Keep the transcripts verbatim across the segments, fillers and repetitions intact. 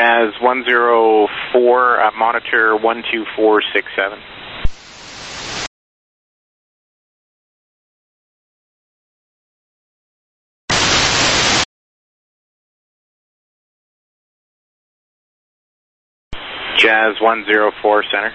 Jazz one zero four, uh, monitor one two four six seven. Jazz one zero four, center.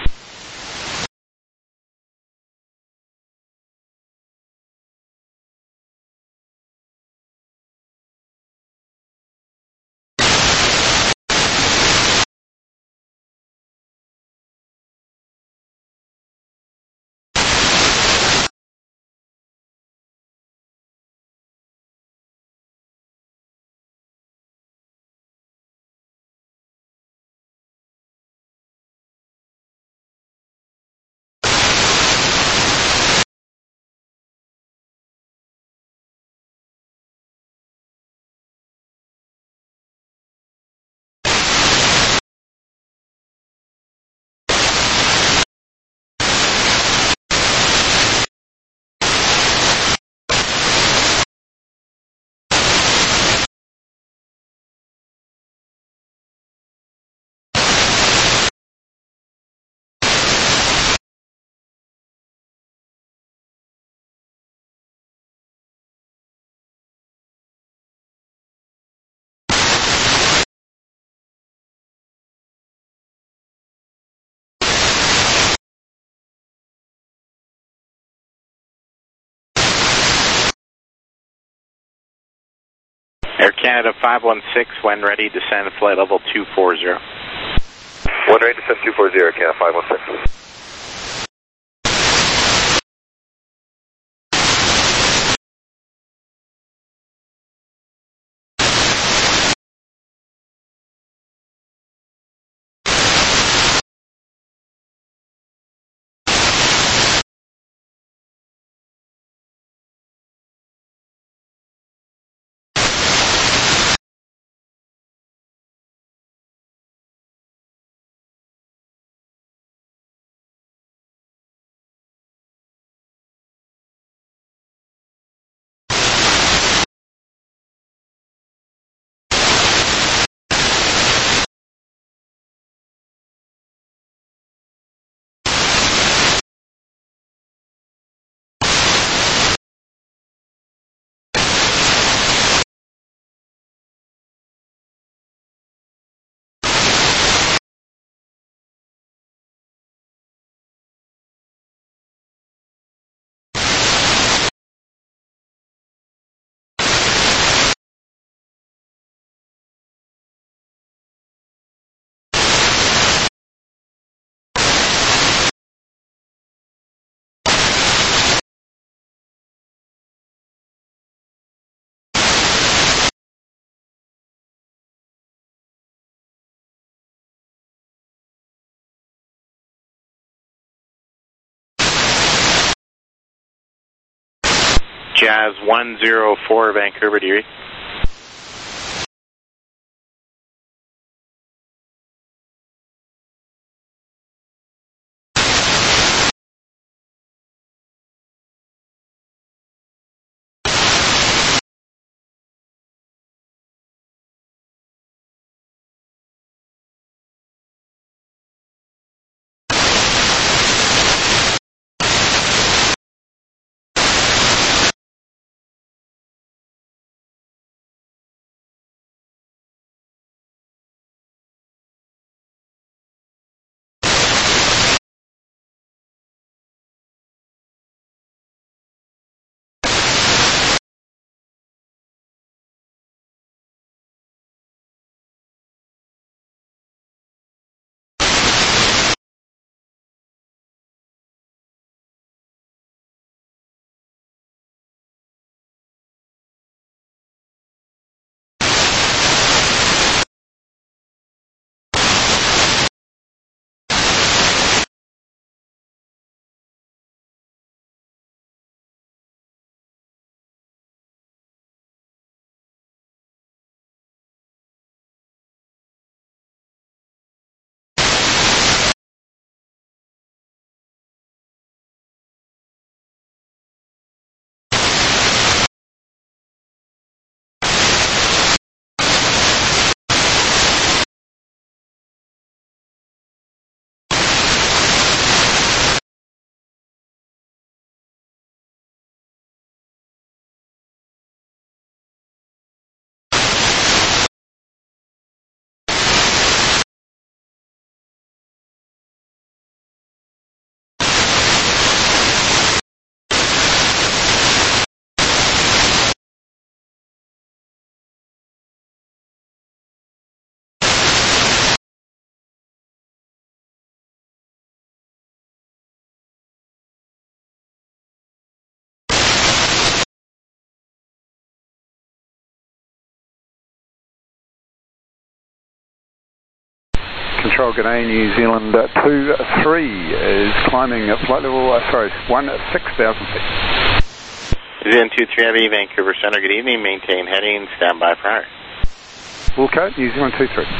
Air Canada five one six, when ready, descend flight level two four zero. When ready, descend two four zero, Canada five one six. Jazz one zero four, Vancouver, do you read? Control, good day, New Zealand uh, two three is climbing at flight level, uh, sorry, one six thousand feet. New Zealand two three Heavy, Vancouver Center, good evening, maintain heading, stand by for hire. Wilco, New Zealand two three.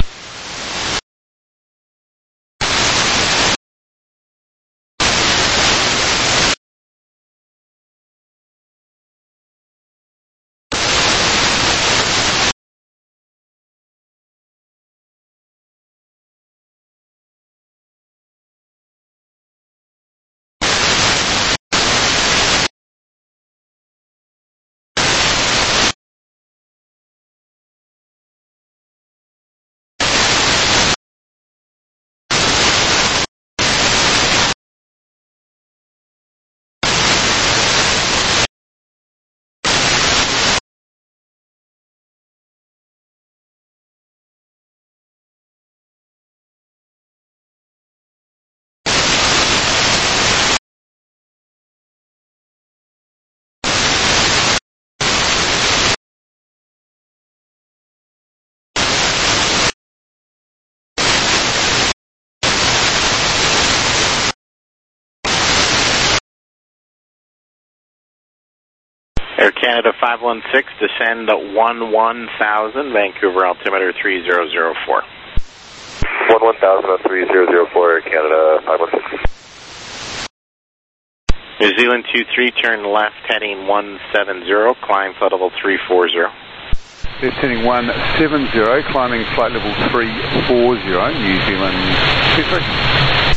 Air Canada five one six, descend at one one thousand, Vancouver altimeter three zero zero four. one one thousand on three zero zero four, Air Canada five one six. New Zealand two three, turn left heading one seven zero, climb flight level three four zero. Descending one seven zero, climbing flight level three four zero, New Zealand two three.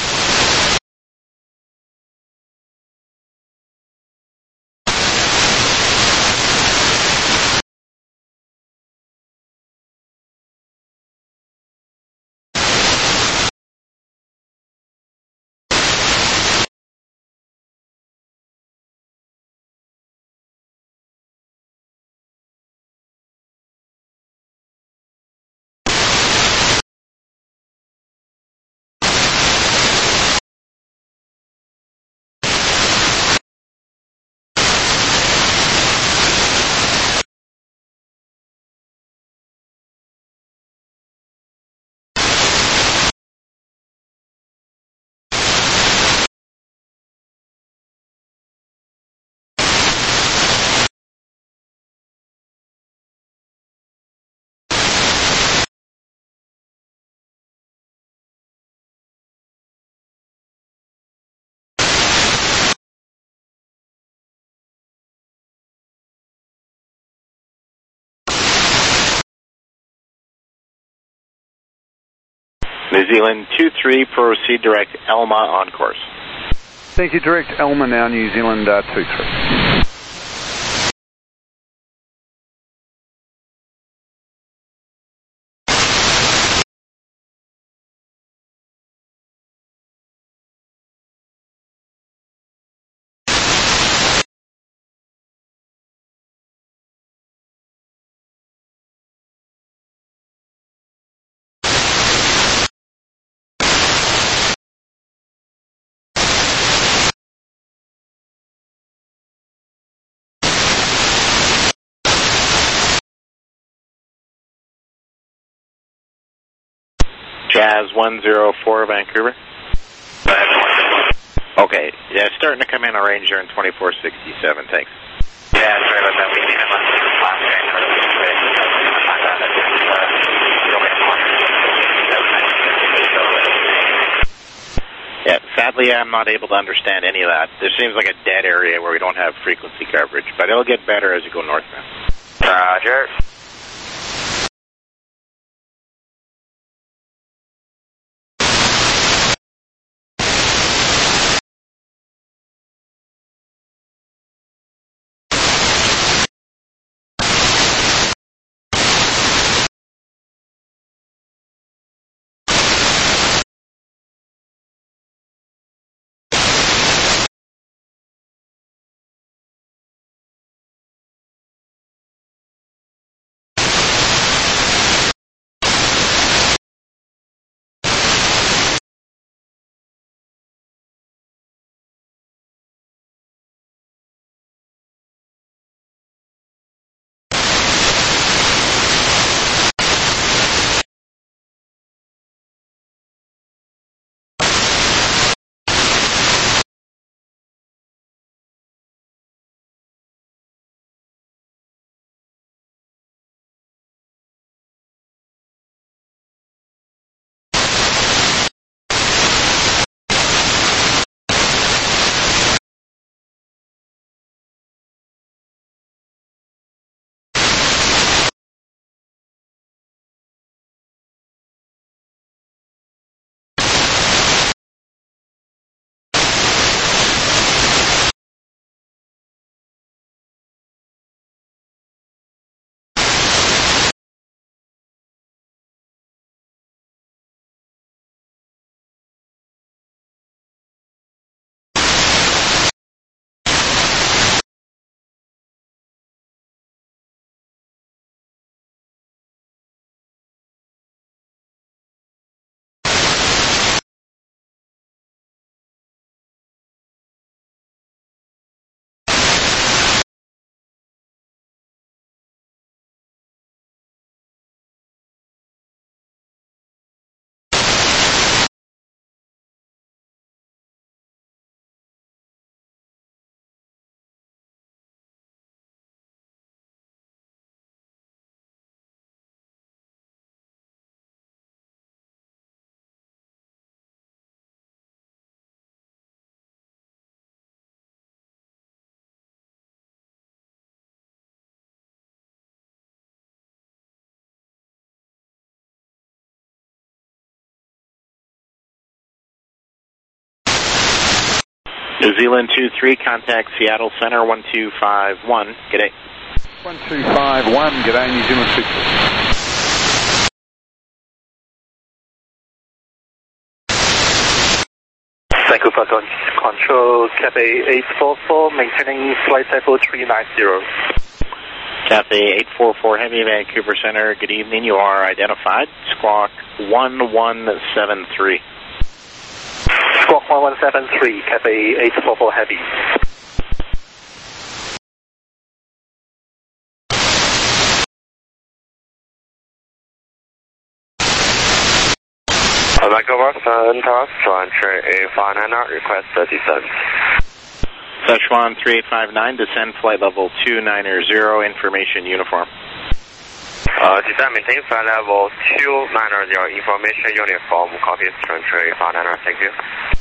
New Zealand two three, proceed direct Elma on course. Thank you, direct Elma now, New Zealand uh, two three. Jazz one zero four, Vancouver. Okay, yeah, starting to come in on range here in twenty-four sixty-seven, thanks. Yeah, sorry about that. We need him on Yeah, sadly I'm not able to understand any of that. There seems like a dead area where we don't have frequency coverage, but it'll get better as you go northbound. Roger. New Zealand two three, contact Seattle Center one two five one. G'day. one two five one, g'day, New Zealand two three. Vancouver Control, Cathay eight four four, maintaining flight cycle three nine zero. Cathay eight four four Heavy, Vancouver Center, good evening. You are identified. Squawk one one seven three. Squawk one one seven three, Cathay eight four four Heavy. Vancouver Center, Swan three eight five nine, request thirty-seven. Szechuan three eight five nine, descend flight level two nine zero, information uniform. Uh, descend maintain flight level two nine zero, information uniform, copy Swan three eight five nine, thank you.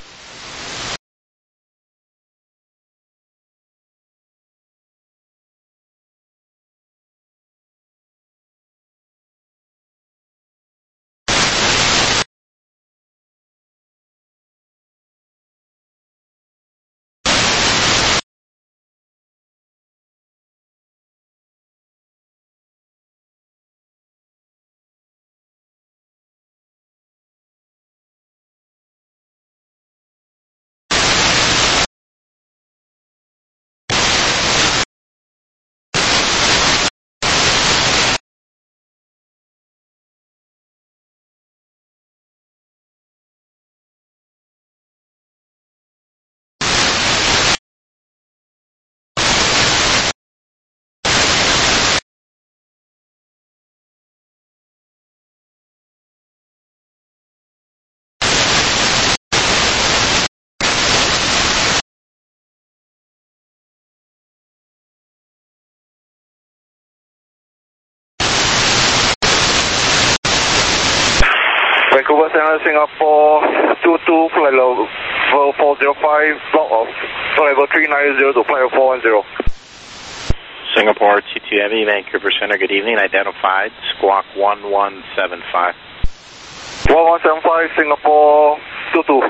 Vancouver Center, Singapore two two, flight level four zero five, block off, flight level three nine zero to flight level four one zero. Singapore two two Heavy, Vancouver Center, good evening. Identified. Squawk one one seven five. one one seven five, Singapore two two.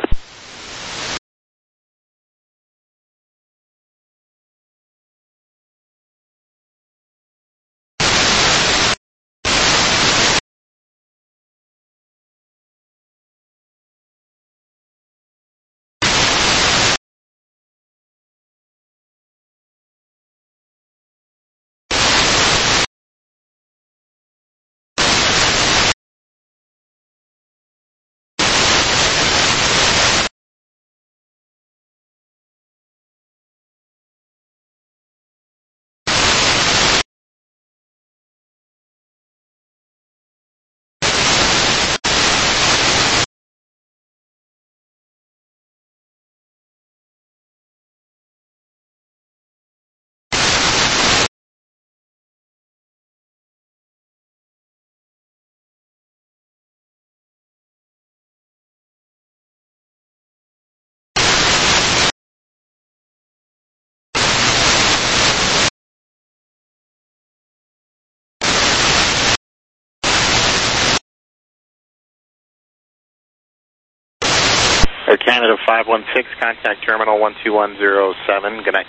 Air Canada five one six, contact terminal one two one zero seven. Good night.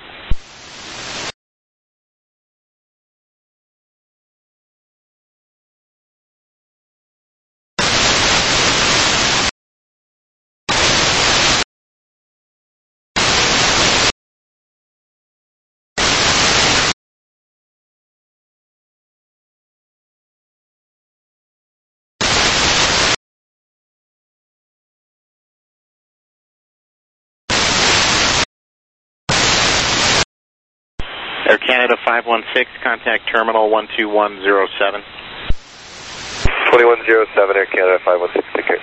Air Canada five one six, contact terminal one two one zero seven. twenty-one zero seven, Air Canada five one six, take care.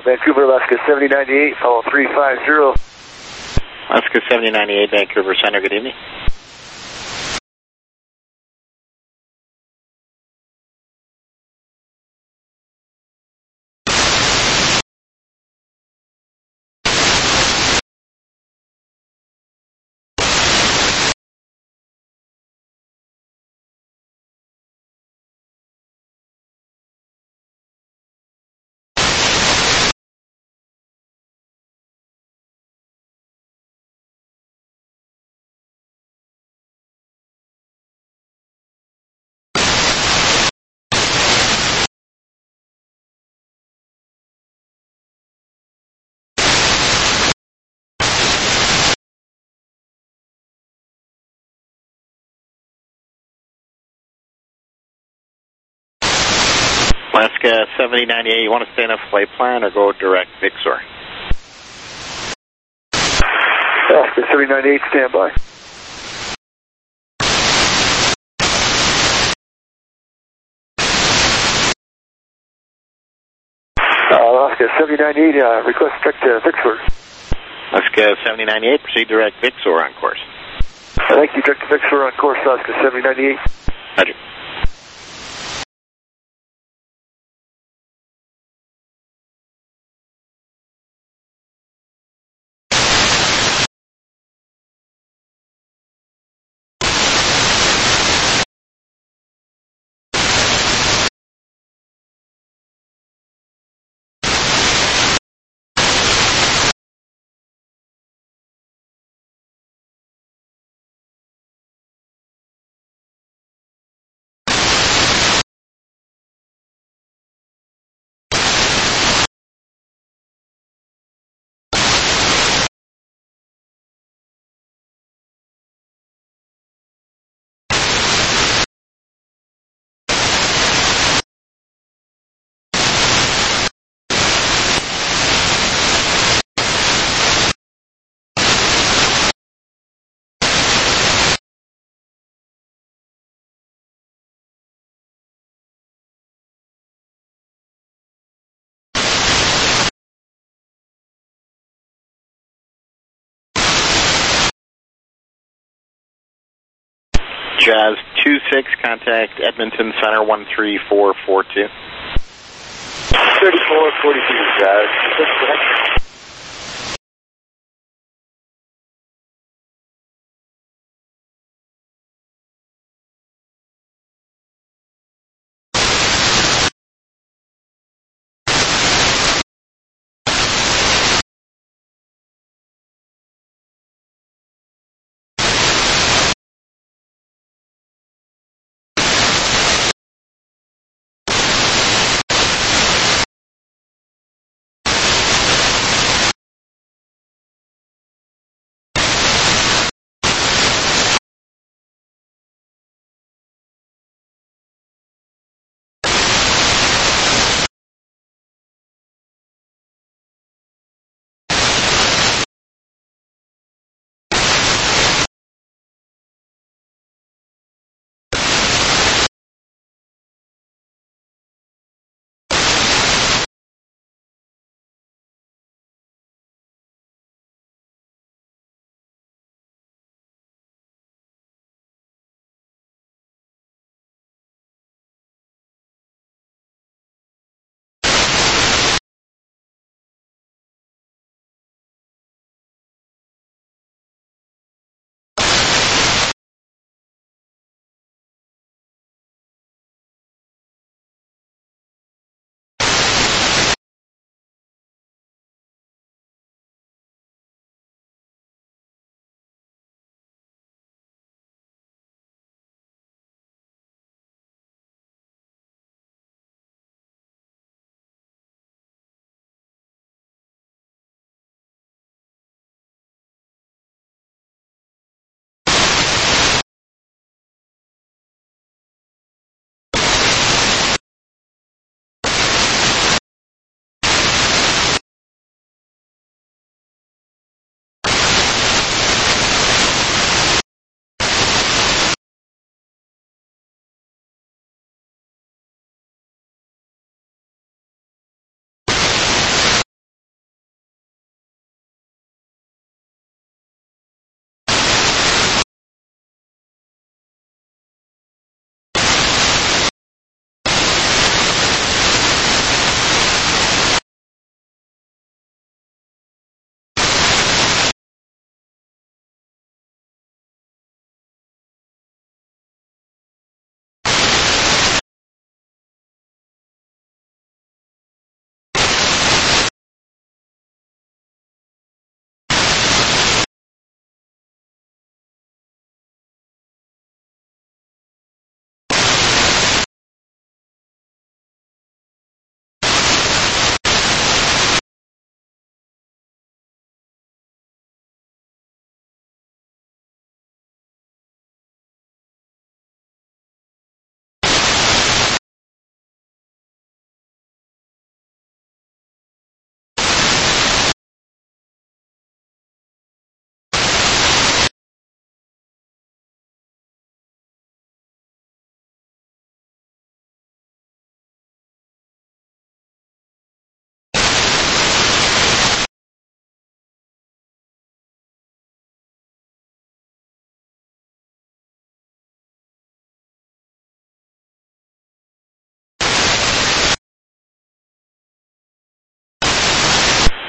Vancouver, Alaska seventy ninety-eight, follow three five zero. Alaska seventy ninety-eight, Vancouver Center, good evening. Alaska seventy ninety-eight, you want to stay in a flight plan or go direct Vixor? Alaska seventy ninety-eight, stand by. Uh, Alaska seventy ninety-eight, uh, request direct to Vixor. Alaska seventy ninety-eight, proceed direct Vixor on course. Thank you, direct to Vixor on course, Alaska seventy ninety-eight. Roger. Jazz two six, contact Edmonton Center one three four four two. thirty-four forty-two, Jazz.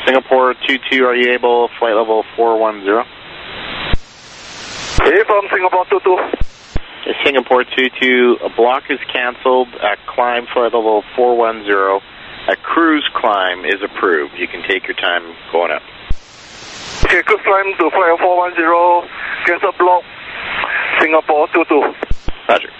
Singapore two two, are you able, flight level four one zero? Hey, from Singapore two two. Singapore two two, a block is canceled at climb flight level four one zero. A cruise climb is approved. You can take your time going up. Okay, cruise climb to flight four one zero, cancel block, Singapore two two. Roger.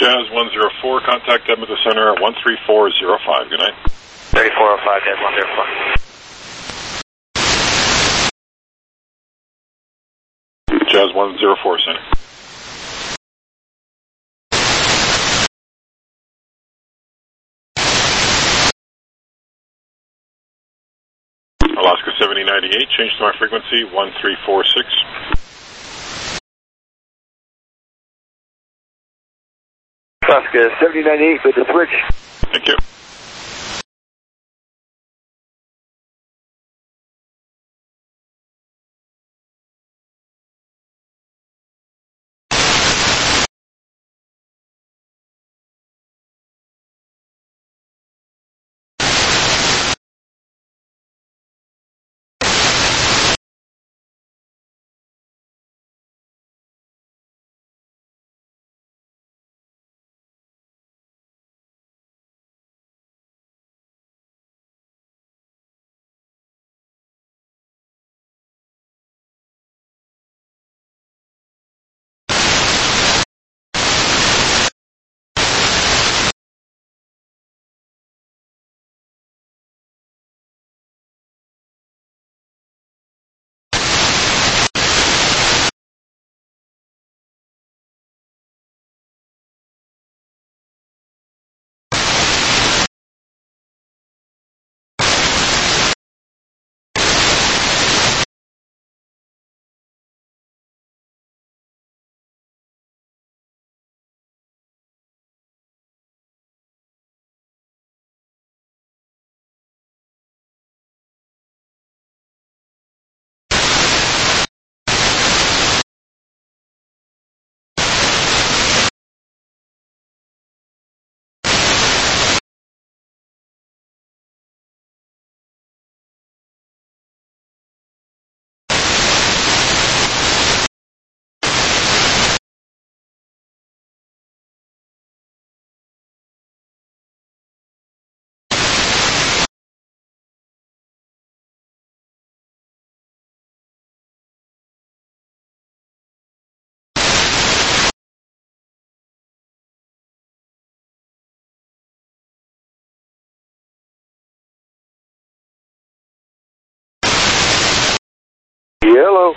Jazz one zero four, contact them at the center at one three four zero five. Good night. thirty-four oh five, Jazz one zero four. Jazz one zero four, center. Alaska seventy ninety-eight, change to my frequency one three four six. Alaska seventy ninety-eight with the switch. Thank you. Yellow.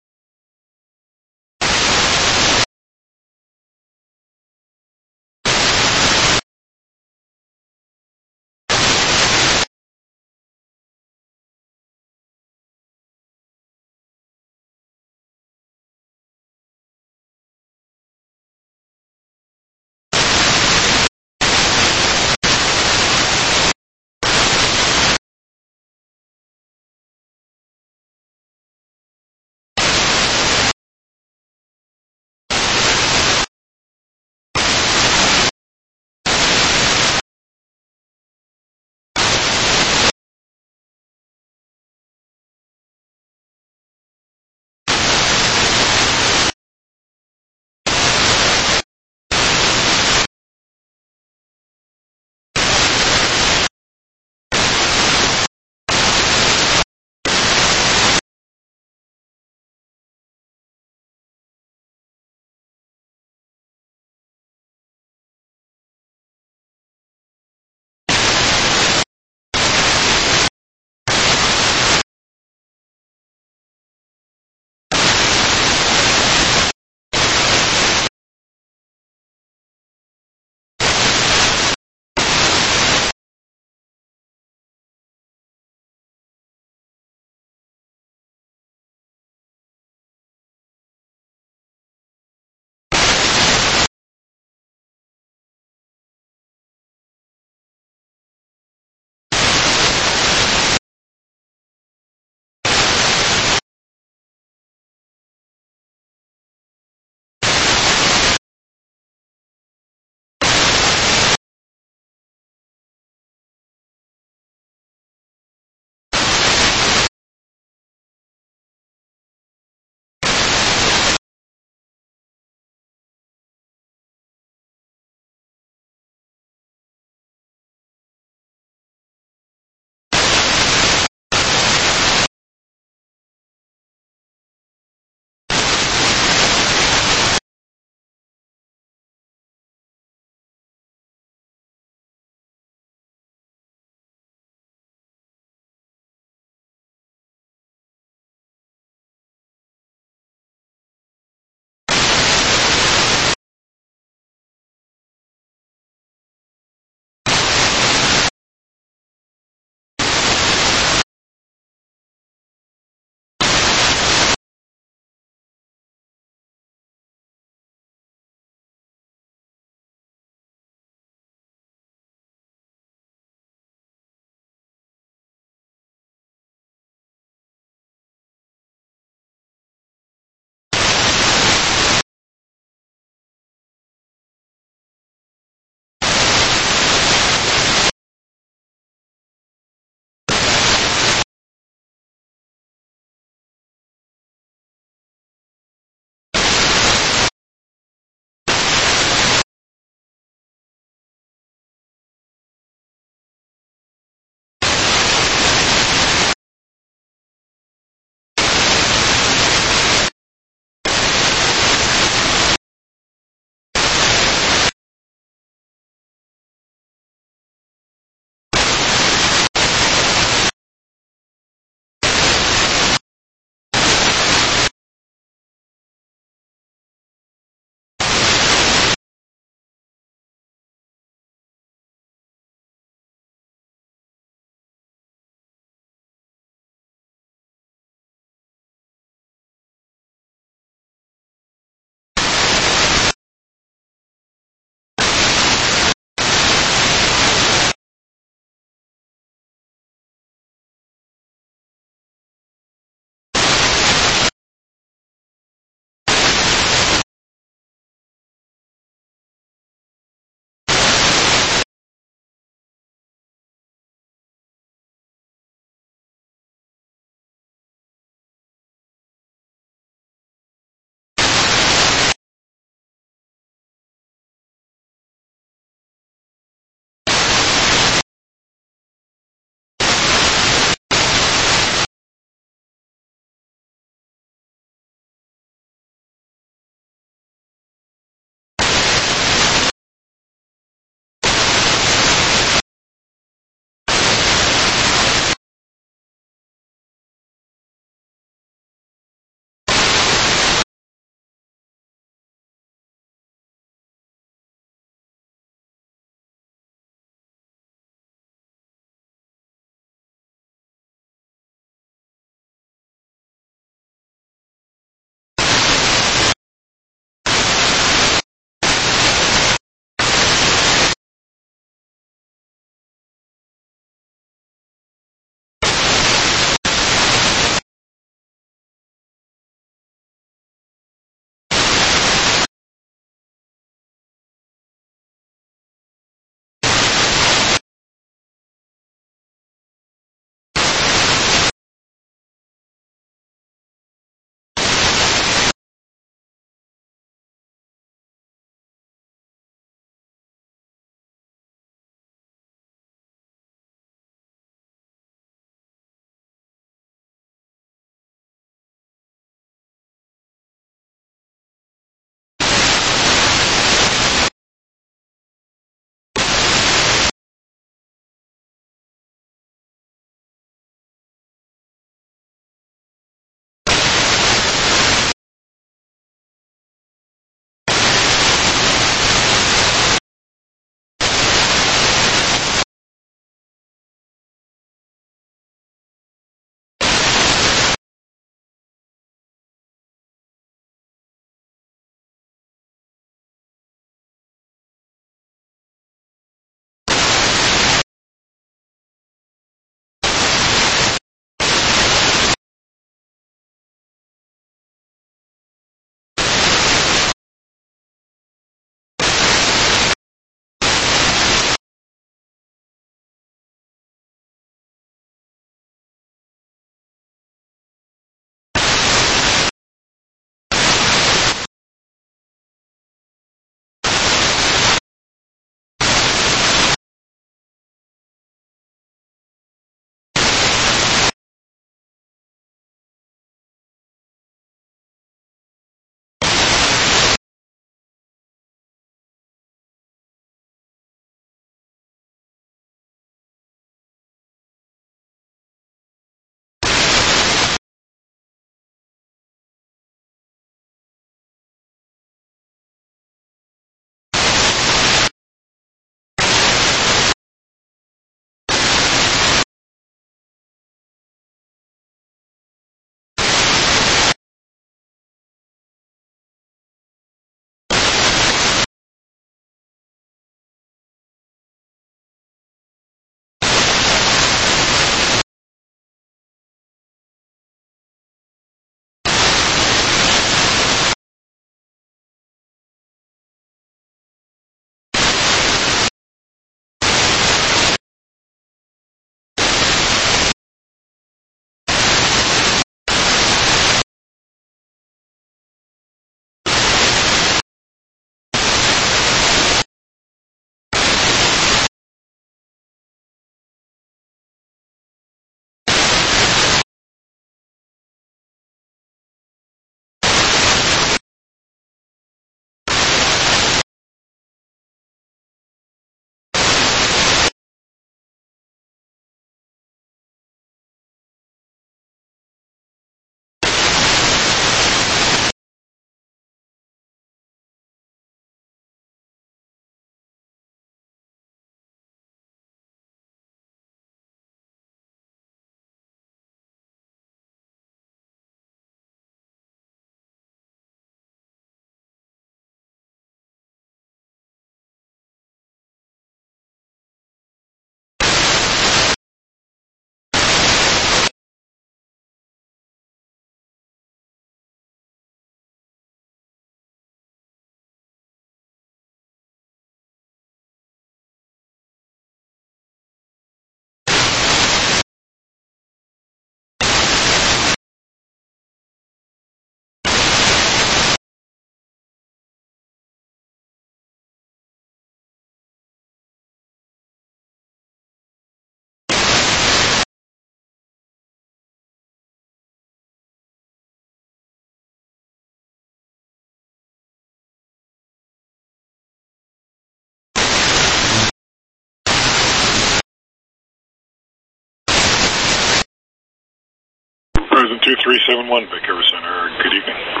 Cruising two three seven one, Vancouver Center. Good evening.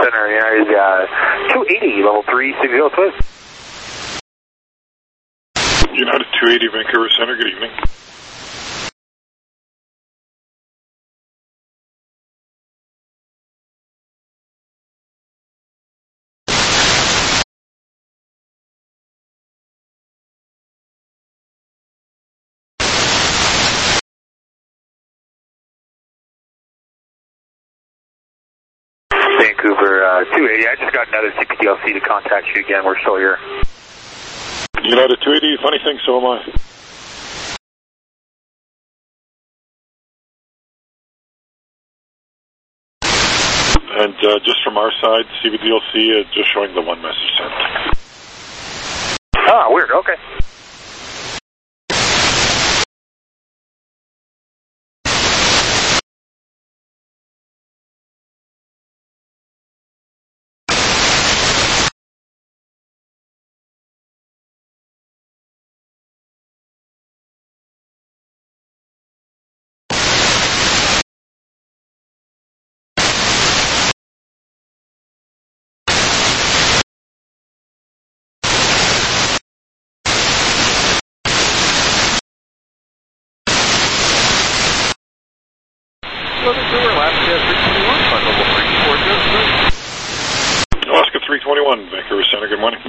Center, United uh, two eighty, level three six zero, please. United two eighty, Vancouver Center, good evening. Vancouver uh, two eighty, I just got another C P D L C to contact you again, we're still here. United two eighty, funny thing, so am I. And uh, just from our side, C B D L C uh, just showing the one message sent. Ah, weird, okay. Alaska three twenty-one, Vancouver Center, good morning.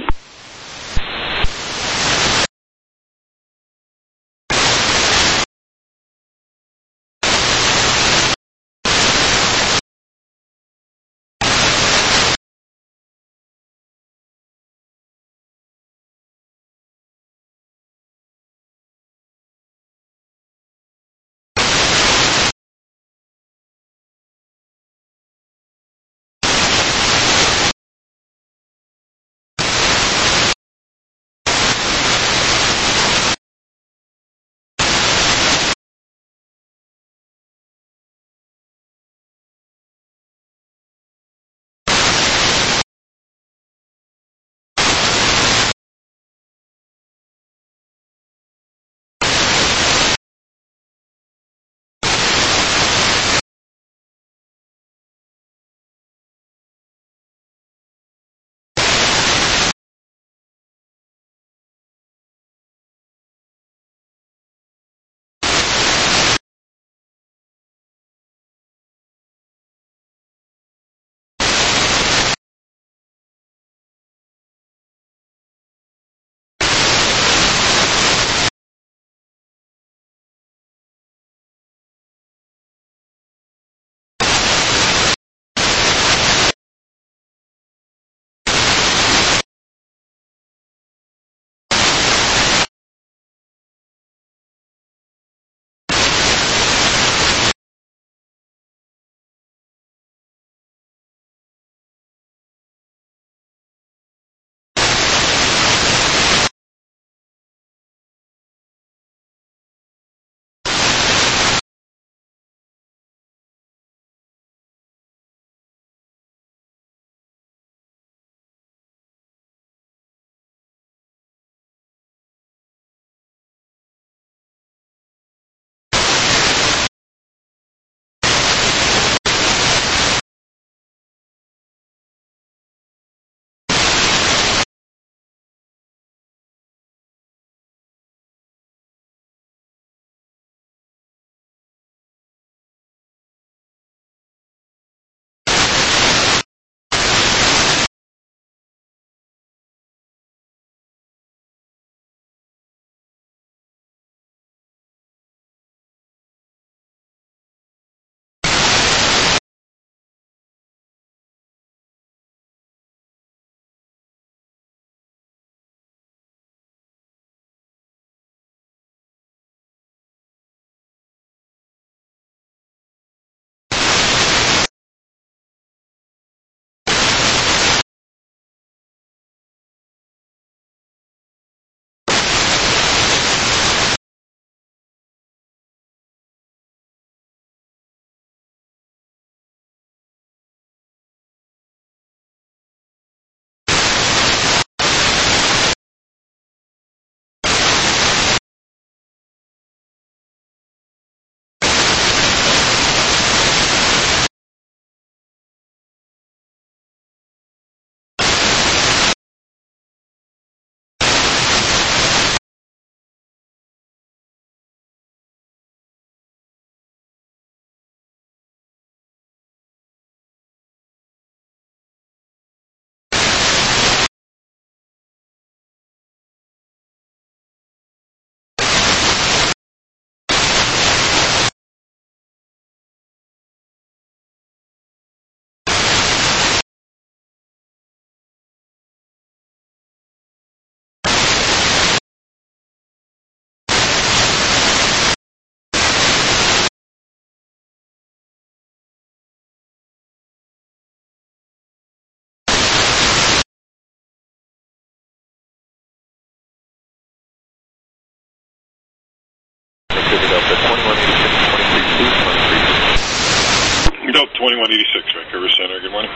twenty-one eighty-six, Vancouver Center, good morning.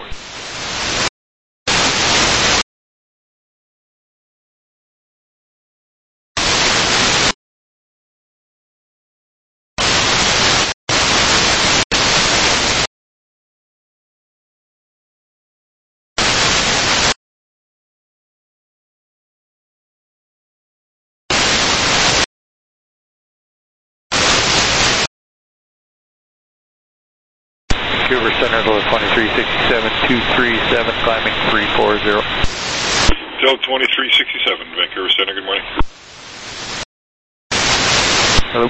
Vancouver Center, go twenty-three sixty-seven, two three seven, climbing three four zero. Del twenty-three sixty-seven, Vancouver Center, good morning. Hello.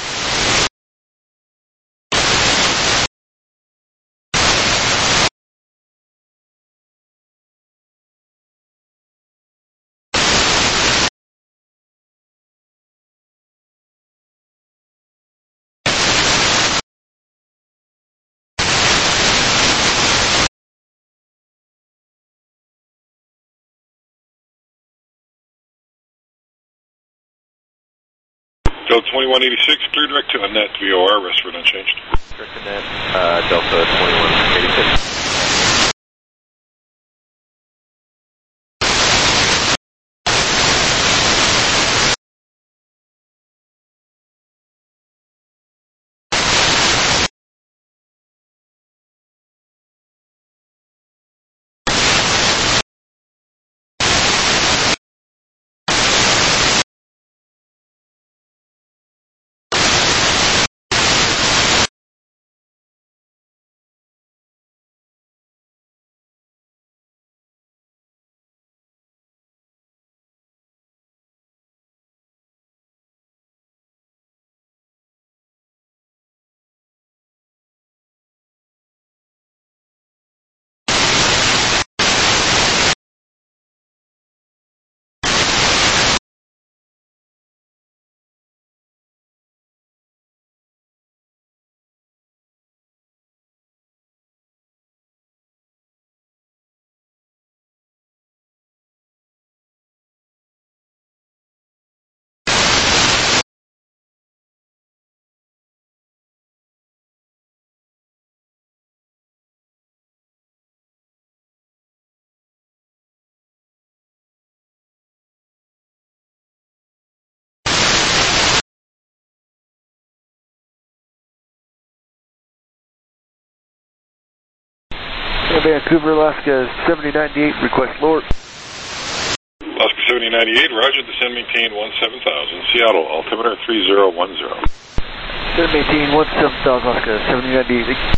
Del twenty-one eighty-six, clear direct to Annette, V O R, rest route unchanged. Direct to Annette, uh, Delta twenty-one eighty-six. Vancouver, Alaska, seventy ninety-eight, request lower. Alaska seventy ninety-eight, roger, descend maintain one seven thousand, Seattle, altimeter three zero one zero. Descend maintain one seven thousand, Alaska seventy ninety-eight.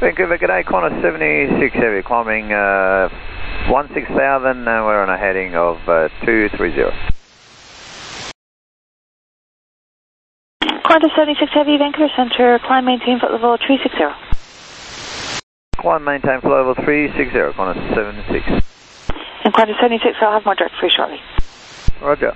Vancouver, good day, Qantas seventy-six Heavy, climbing uh, one six thousand, and we're on a heading of uh, two three zero. Qantas seventy-six Heavy, Vancouver Centre, climb maintain foot level three six zero. Climb maintain flow level three six zero, Qantas seventy-six. And Qantas seventy-six, I'll have more direct for you shortly. Roger.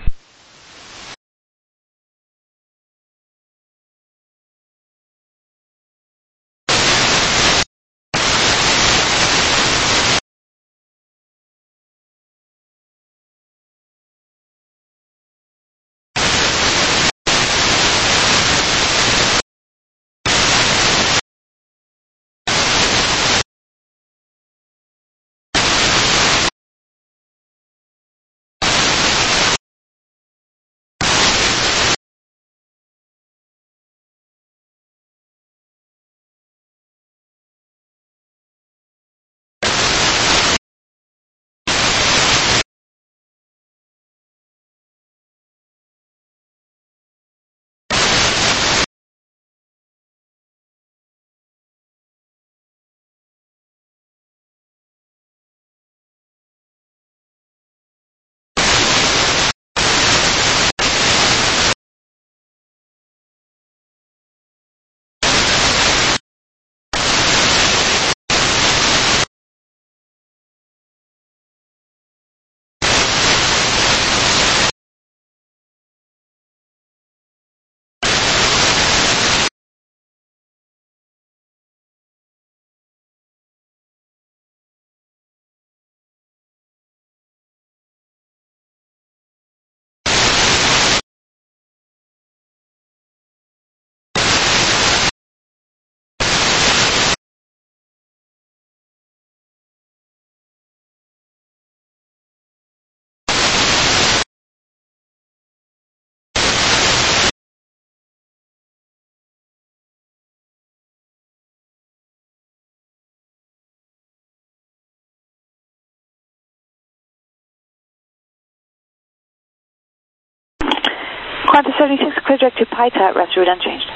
Qantas seventy-six, clear direct to Paitat, rest route unchanged.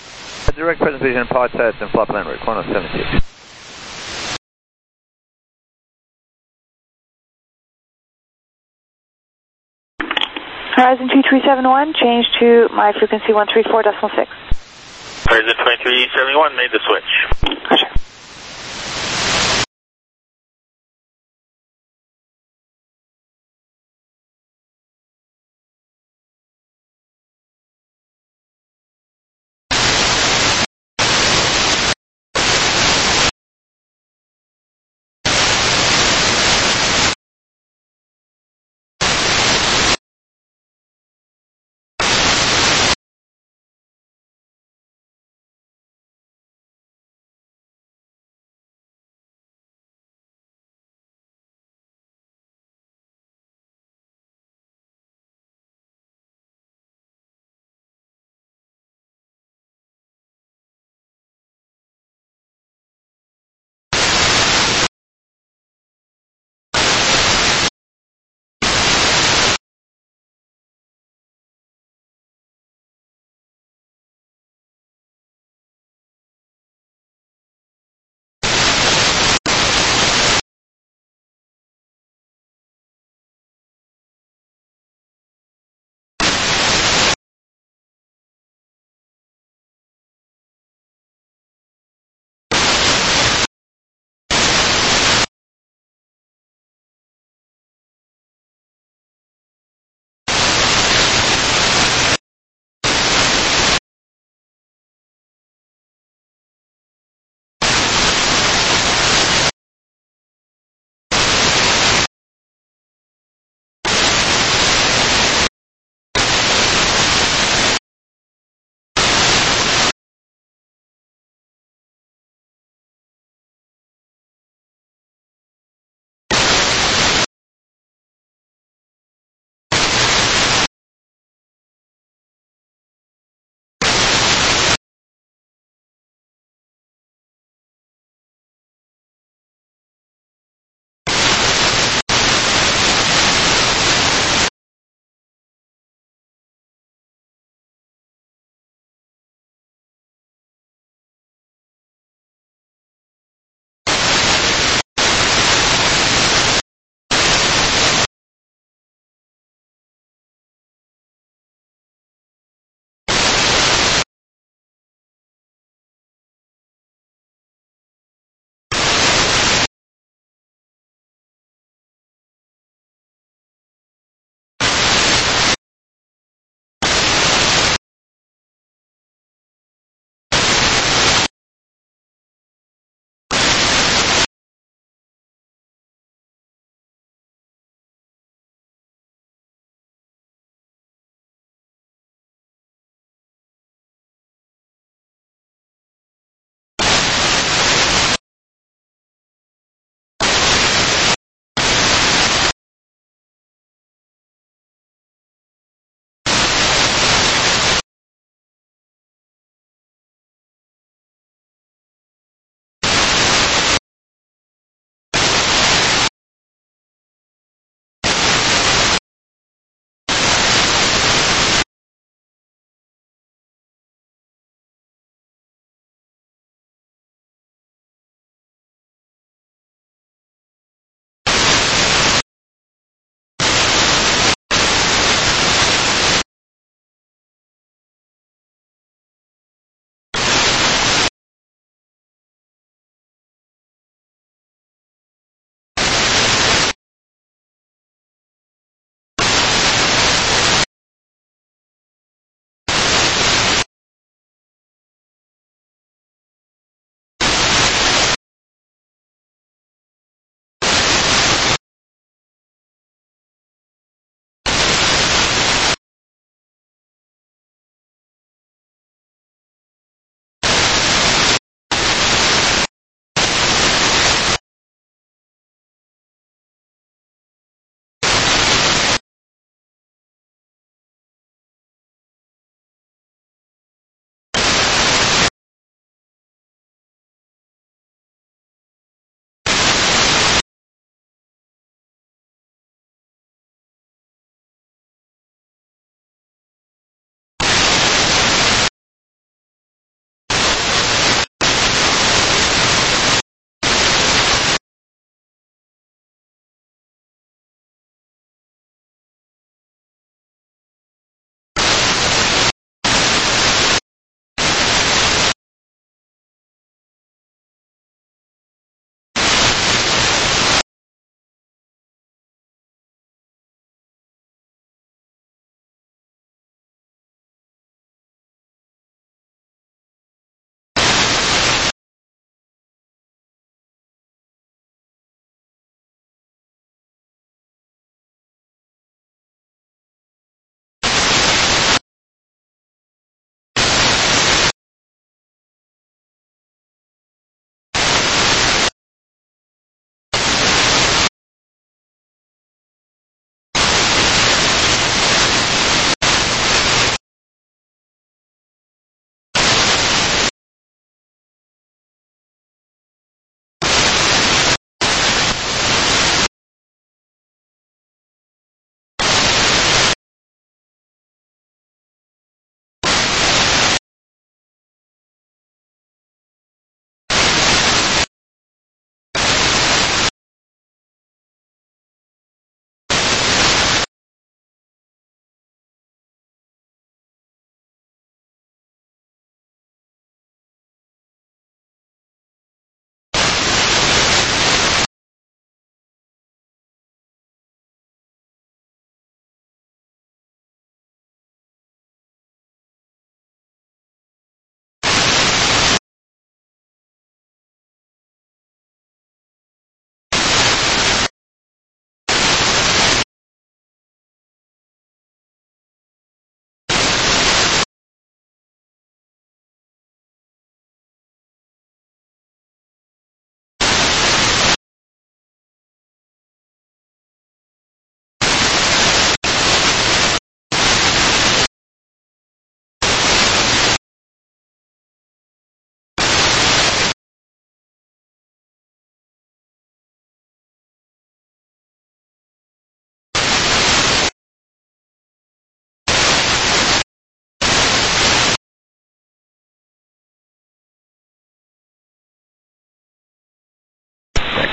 Direct present position, Paitat and flap land route, Qantas seventy-six. Horizon two three seven one, change to my frequency one three four point six. Horizon twenty-three seventy-one made the switch. Roger.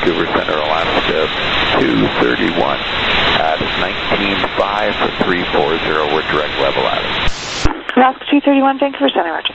Vancouver Center, Alaska two thirty-one. Uh, this nineteen five for three four zero. We're direct level at it. Alaska two thirty-one, Vancouver Center, roger.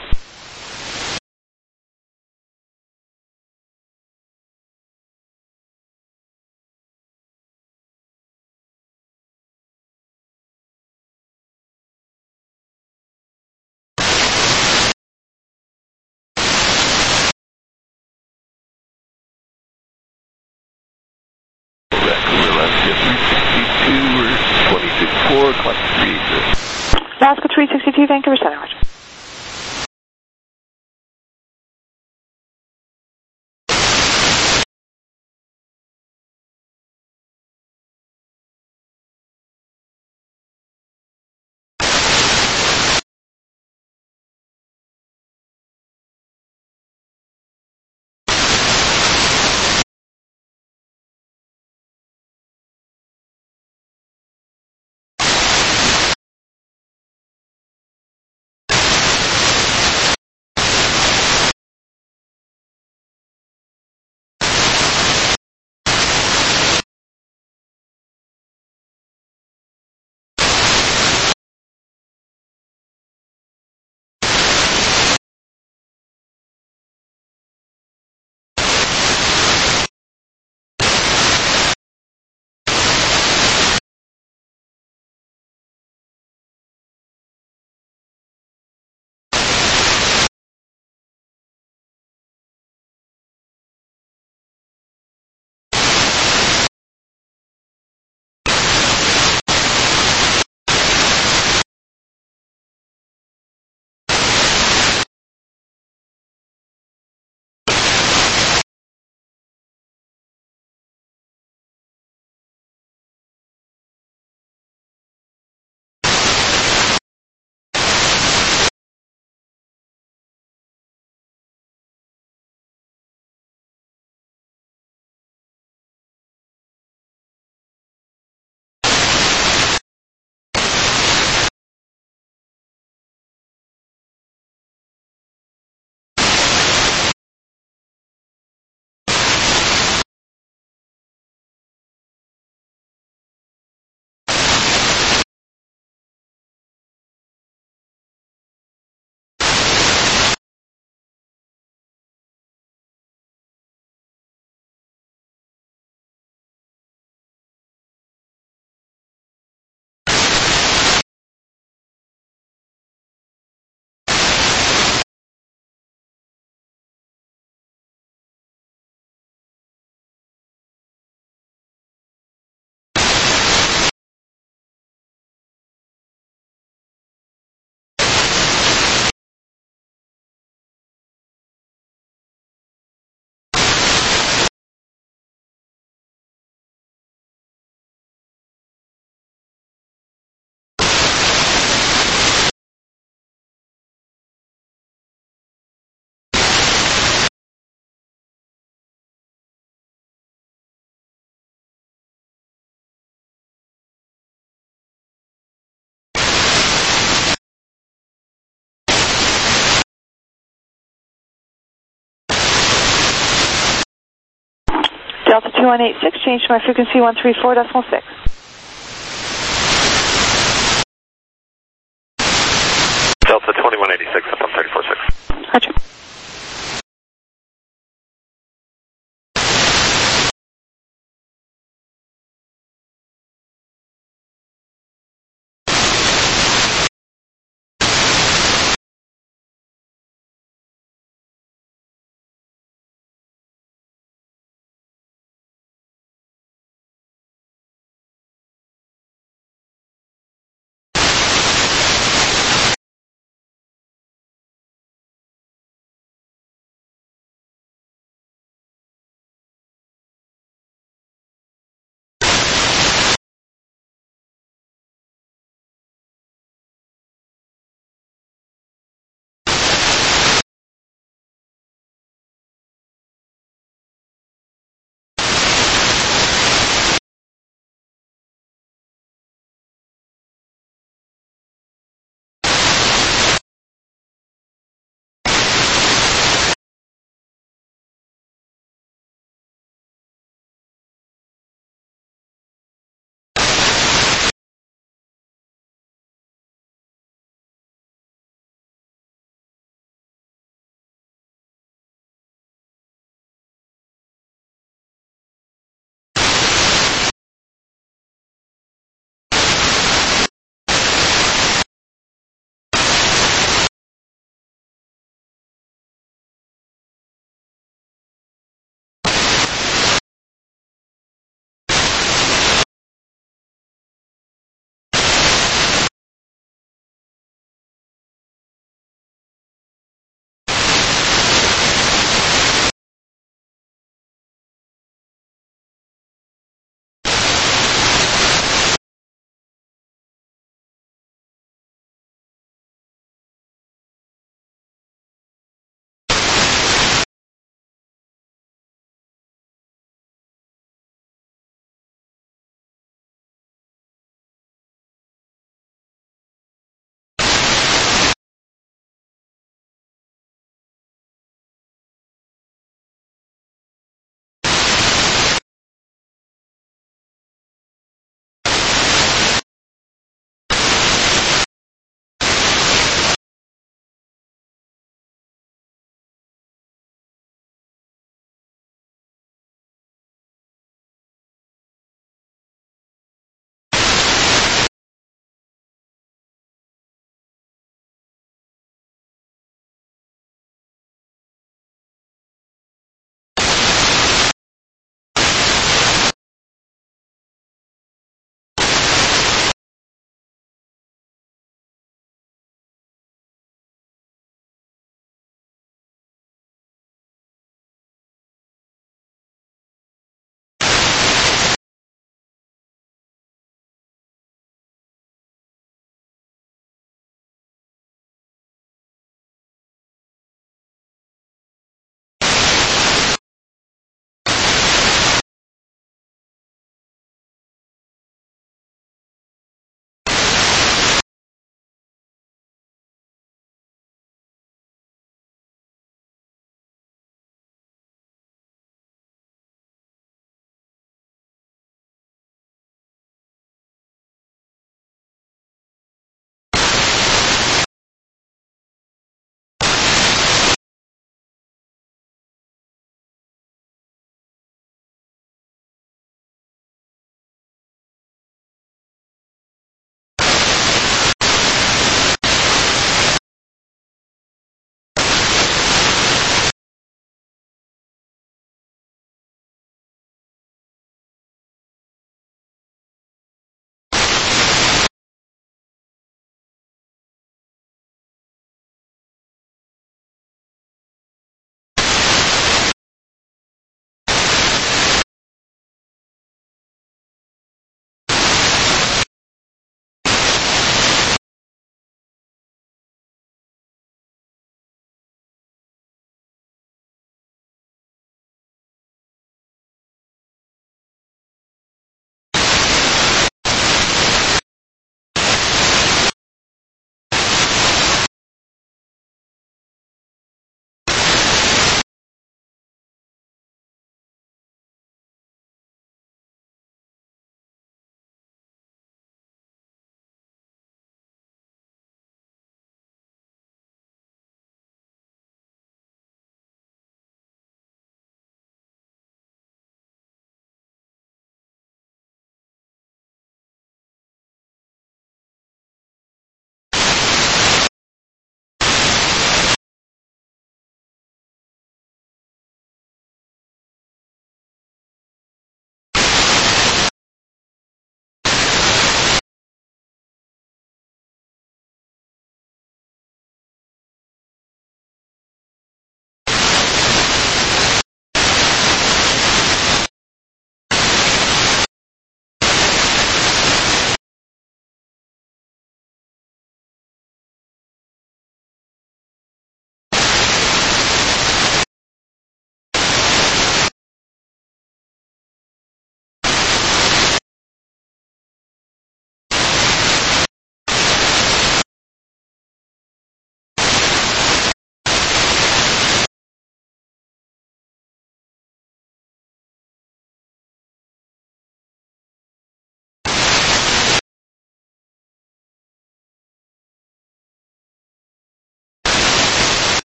Alaska three sixty-two, Vancouver Center, roger. Delta two one eight six, change to my frequency one three four decimal six. Delta twenty-one eighty-six, up on thirty-four six. Roger.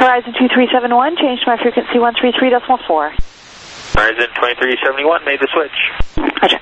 Horizon two three seven one, changed my frequency one three three point four. Horizon twenty-three seventy-one, made the switch. Roger.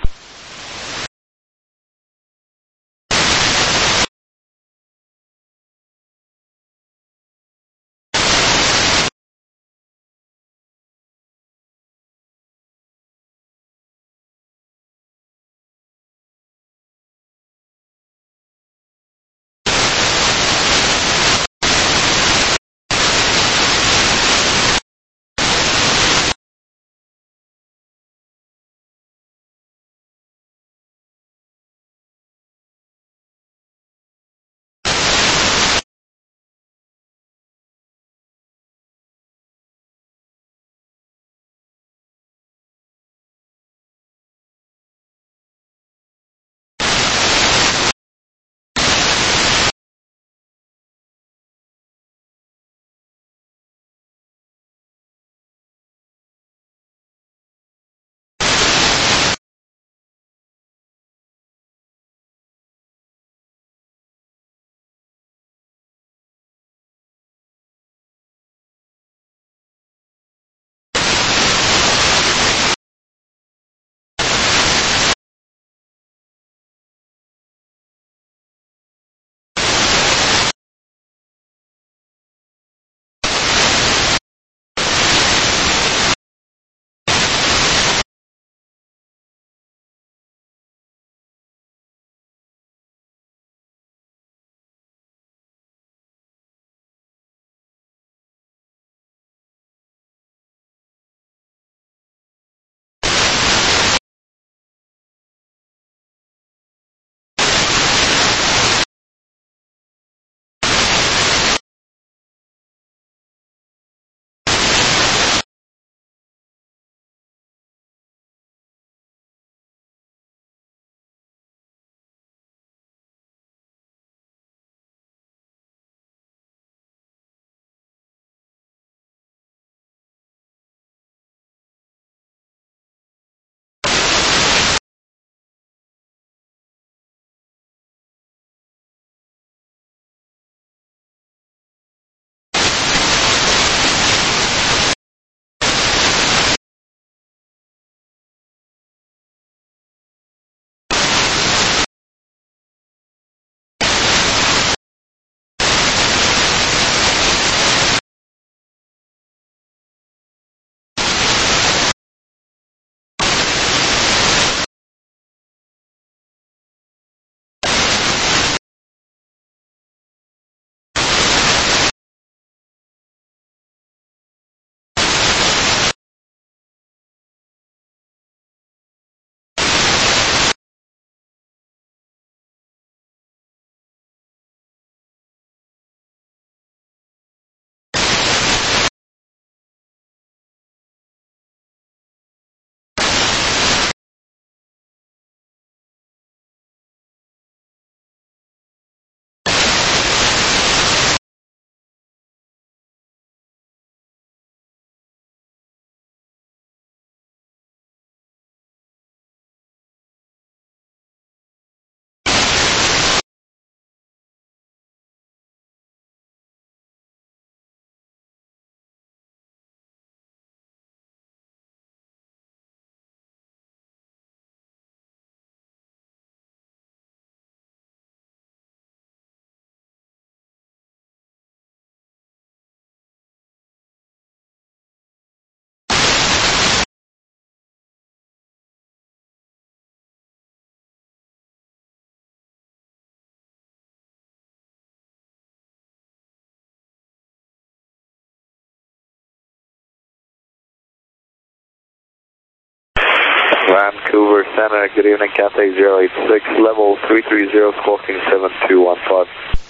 Vancouver Center, good evening, Cathay zero eight six, level three three zero, squawking seven two one five.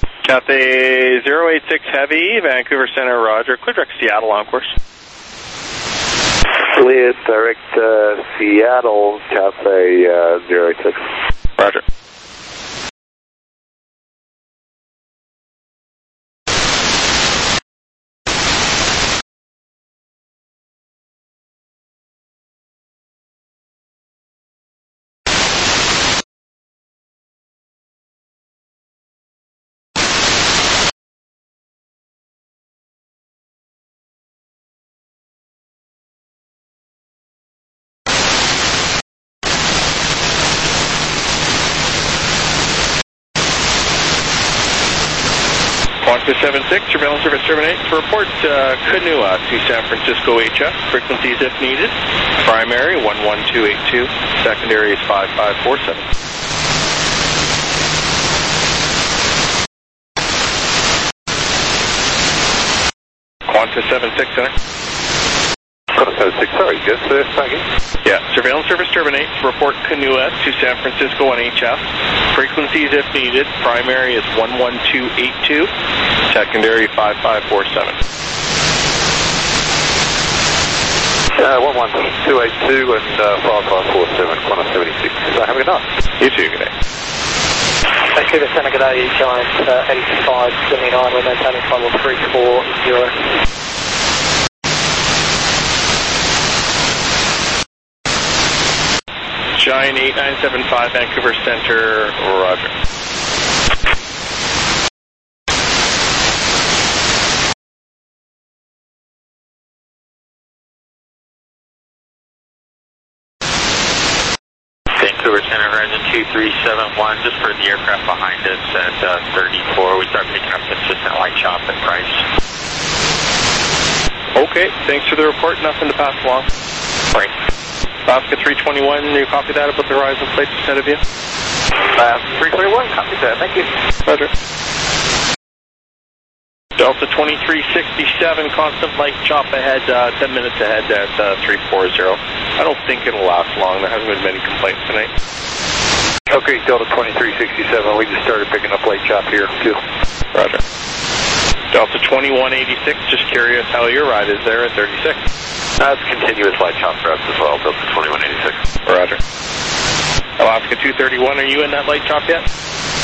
Cathay zero eight six Heavy, Vancouver Center, roger. Clear direct Seattle on course. Clear direct uh, Seattle, Cathay uh, zero eight six. Roger. Qantas seven six, surveillance service terminate to report uh, Canoa to San Francisco H F. Frequencies if needed. Primary one one two eight two, secondary is five five four seven. Qantas seven six, center. Qantas seven six, sorry, good, sir, thank you. Yeah, surveillance service terminate to report Canoa to San Francisco on H F. Frequencies if needed. Primary is one one two eight two, secondary five five four seven. Uh, one one two eight two and uh, five five four seven, Qantas seventy-six. So have a good night. You too, good day. Vancouver Center, good day, Giant uh, eighty-five seventy-nine, we're maintaining final three four zero. Giant eight nine seven five, Vancouver Center, roger. Vancouver Center, Horizon two three seven one, just for the aircraft behind us at uh, thirty-four. We start picking up consistent light chop and price. Okay, thanks for the report. Nothing to pass along. Right. Alaska three twenty-one, you copy that about the Horizon plates ahead of you? Uh, three twenty-one, copy that. Thank you. Roger. Delta twenty-three sixty-seven, constant light chop ahead, uh, ten minutes ahead at uh, three four zero. I don't think it'll last long. There hasn't been many complaints tonight. Okay, Delta twenty-three sixty-seven, we just started picking up late chop here, too. Roger. Delta twenty-one eighty-six, just curious how your ride is there at thirty-six. That's continuous light chop for us as well, Delta twenty-one eighty-six. Roger. Alaska two thirty-one, are you in that light chop yet?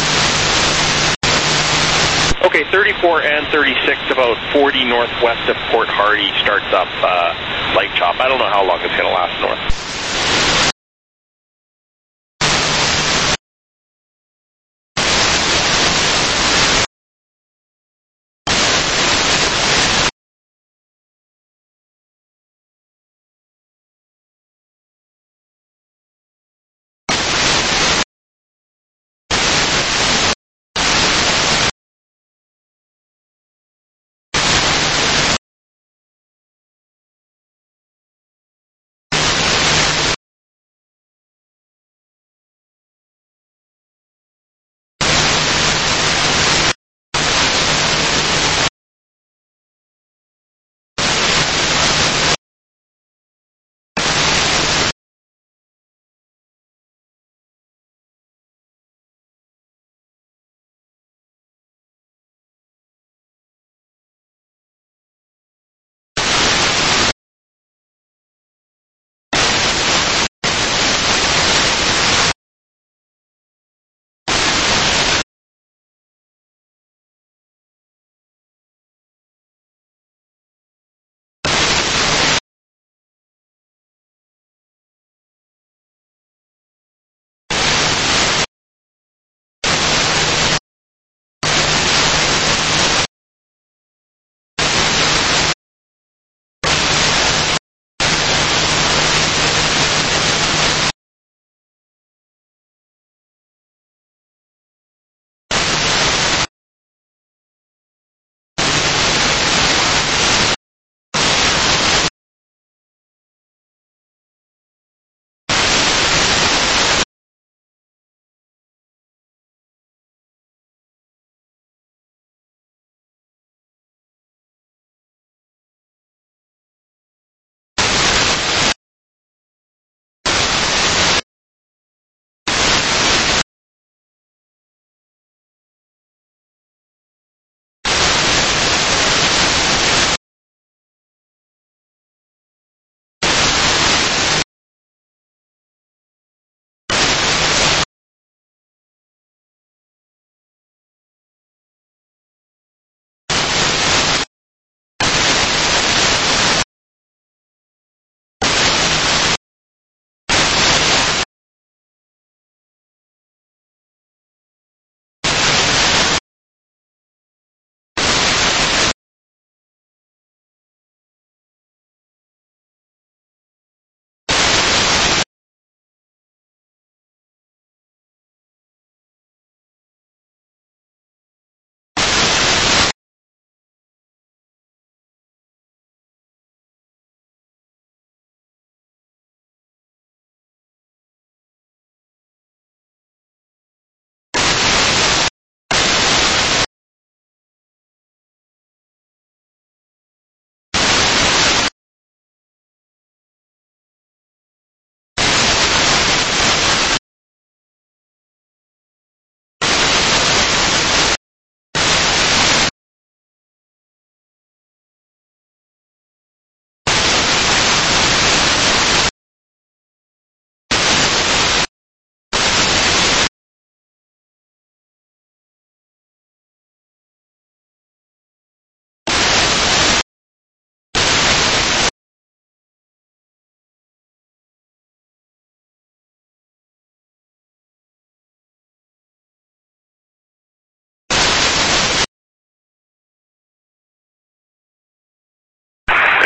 Okay, thirty-four and thirty-six, about forty northwest of Port Hardy starts up uh, light chop. I don't know how long it's going to last north.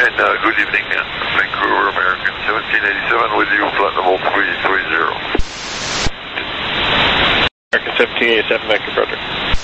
And uh, good evening, uh, Vancouver American seventeen eighty-seven with you, flight level three three zero. American seventeen eighty-seven, Vancouver, Roger.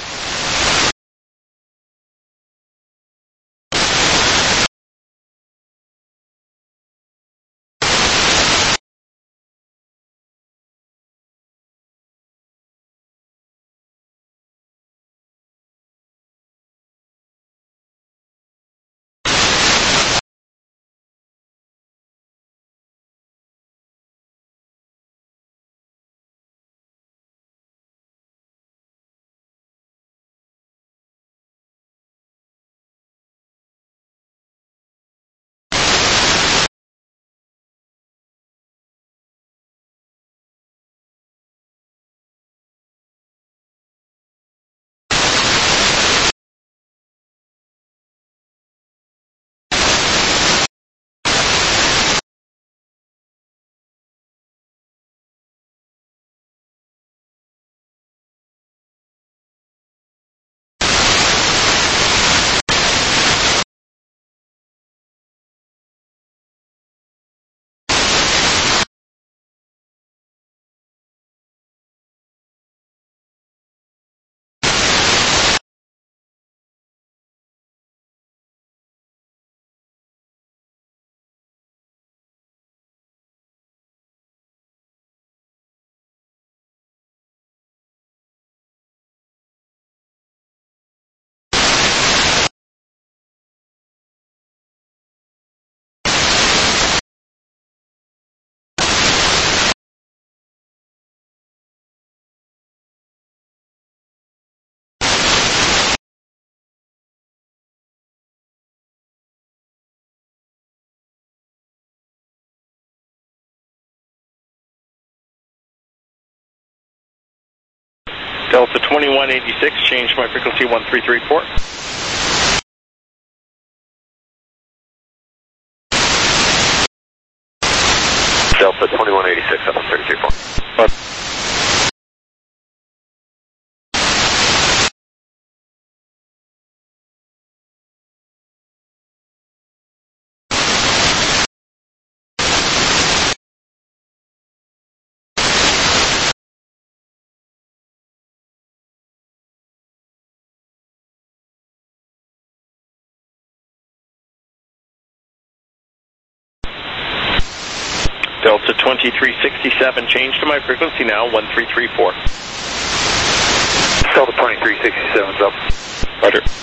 Delta twenty-one eighty-six, change my frequency one three three four. Delta twenty-one eighty-six, up three three four. Delta twenty-three sixty-seven, change to my frequency now, one three three four. Delta twenty-three sixty-seven's up. Roger.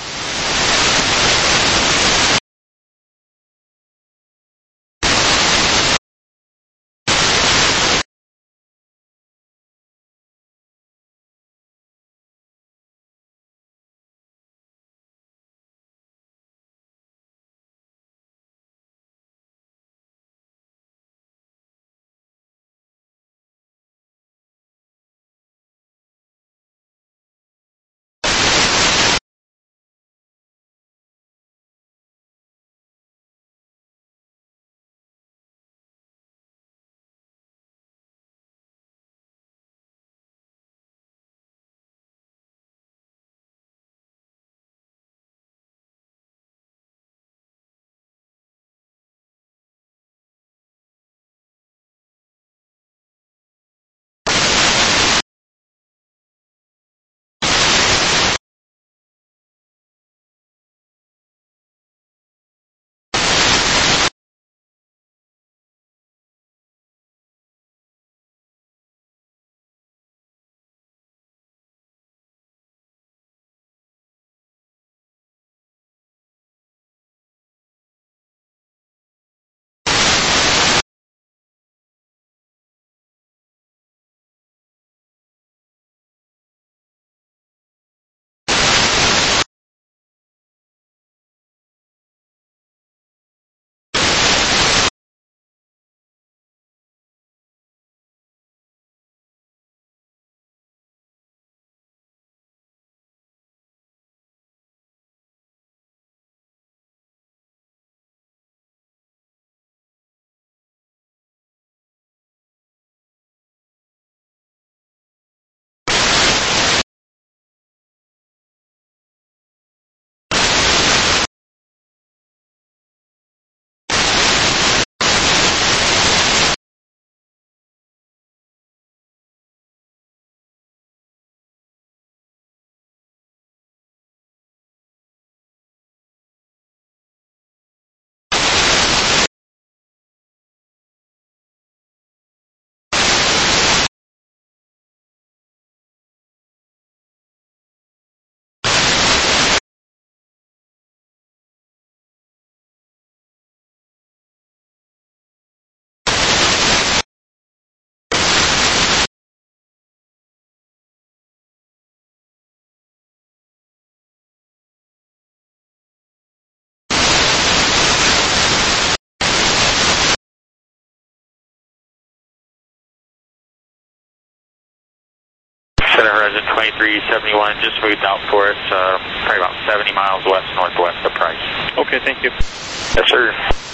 twenty-three seventy-one, just moved out for us, uh, probably about seventy miles west northwest of Price. Okay, thank you. Yes, sir.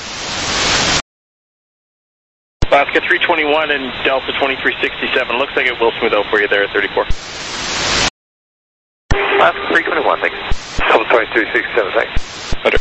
Alaska three twenty-one and Delta twenty-three sixty-seven. Looks like it will smooth out for you there at thirty-four. Alaska three twenty-one, thanks. Delta twenty-three sixty-seven, thanks. Roger.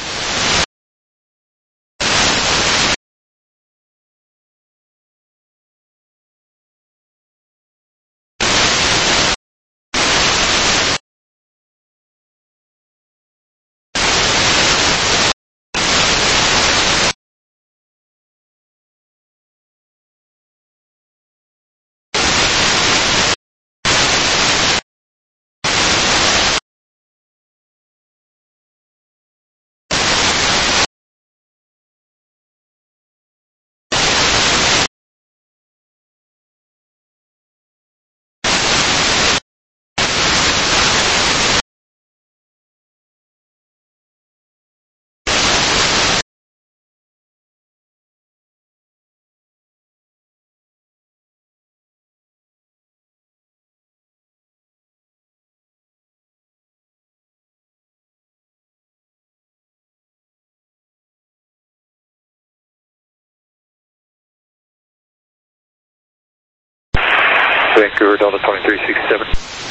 Vancouver, Delta twenty-three sixty-seven.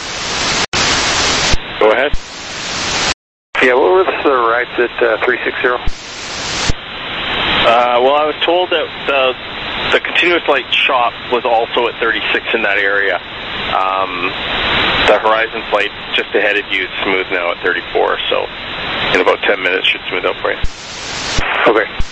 Go ahead. Yeah, what were the rides at uh, three sixty? Uh, well, I was told that the, the continuous light shop was also at thirty-six in that area. Um, the Horizon flight just ahead of you is smooth now at thirty-four, so in about ten minutes should smooth out for you. Okay.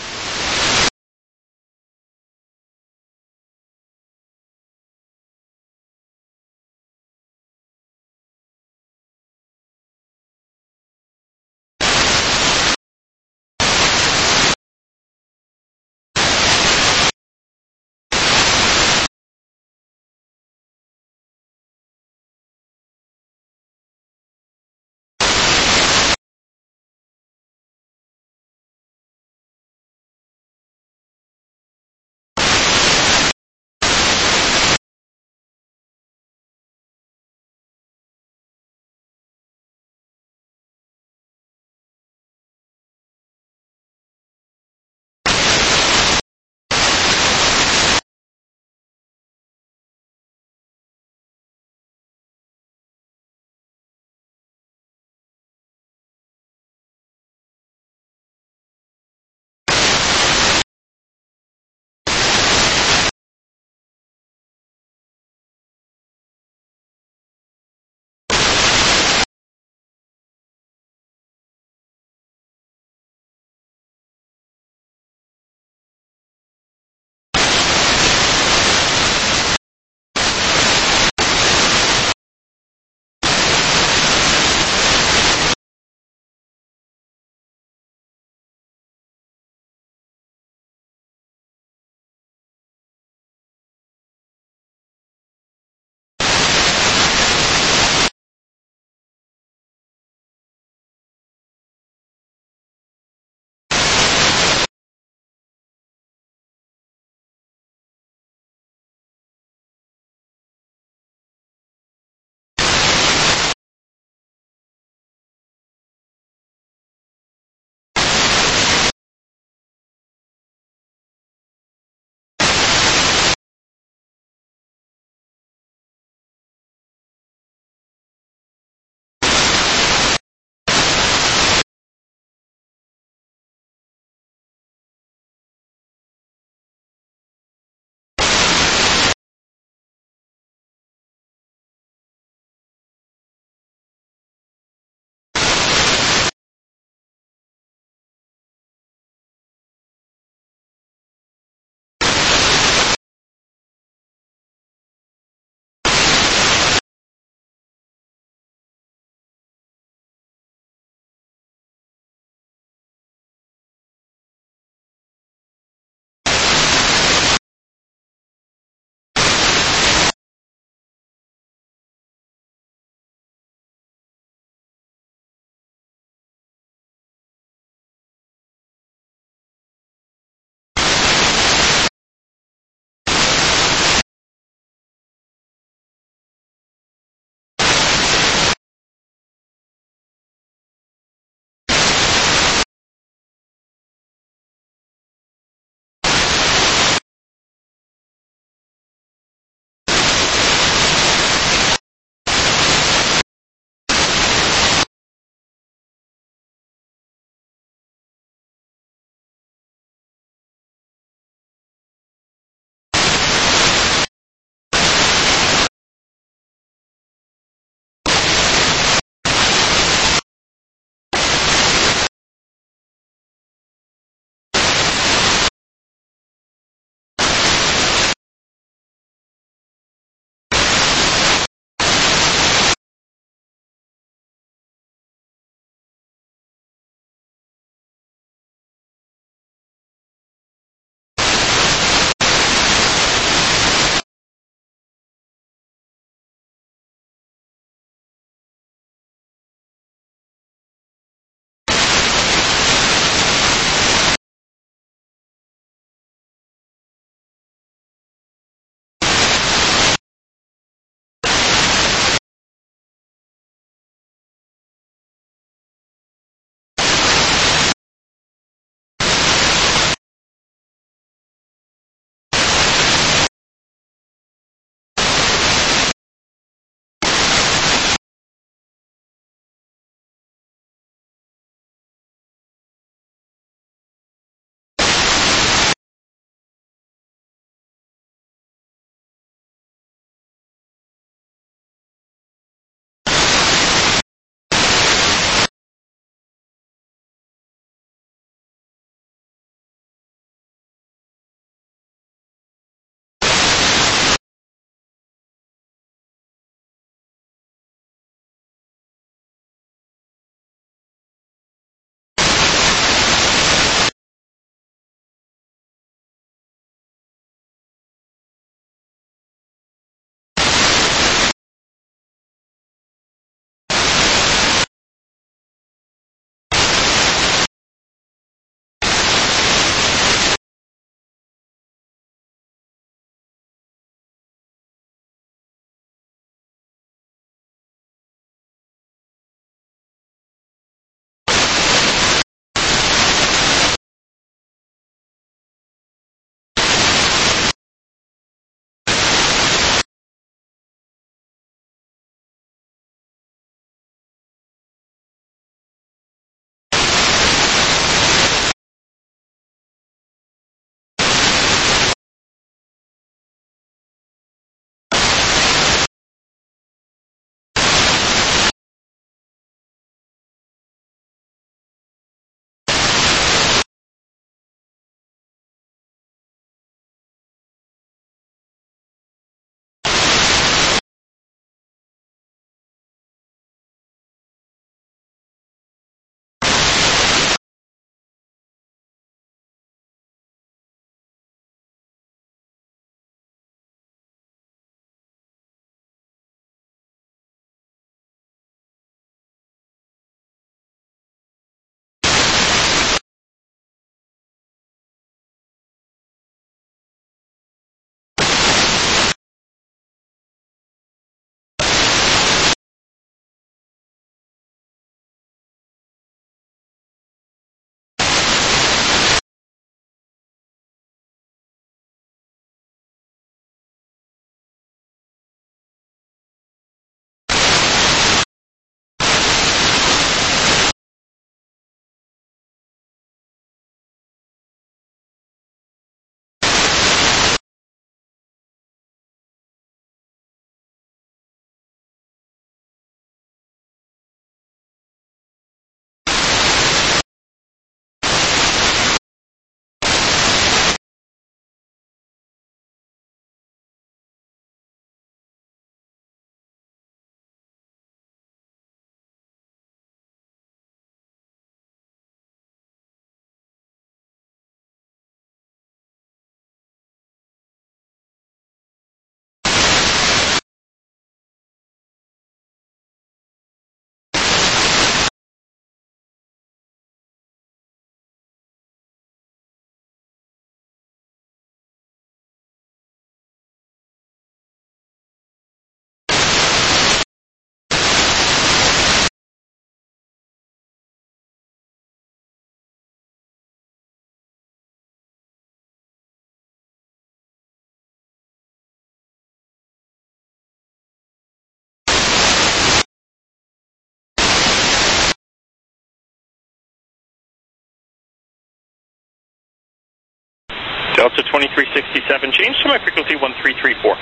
Delta twenty-three sixty-seven, change to my frequency one three three four.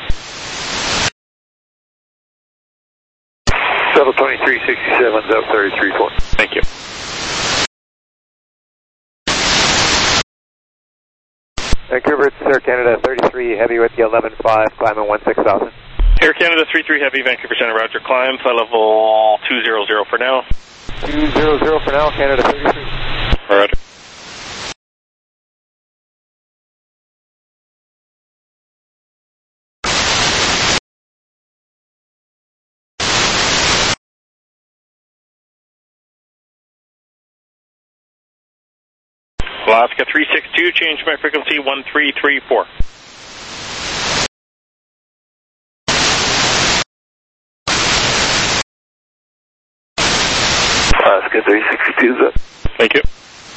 Delta twenty-three sixty-seven, Delta thirty-three four. Thank you. Vancouver, it's Air Canada thirty-three Heavy with the eleven five, climbing one six thousand. Air Canada three three Heavy, Vancouver Center, Roger, climb, flight level two zero zero for now. two zero zero for now, Canada thirty-three. Roger. Alaska three six two, change my frequency one three three four. Alaska three sixty-two, sir. Thank you.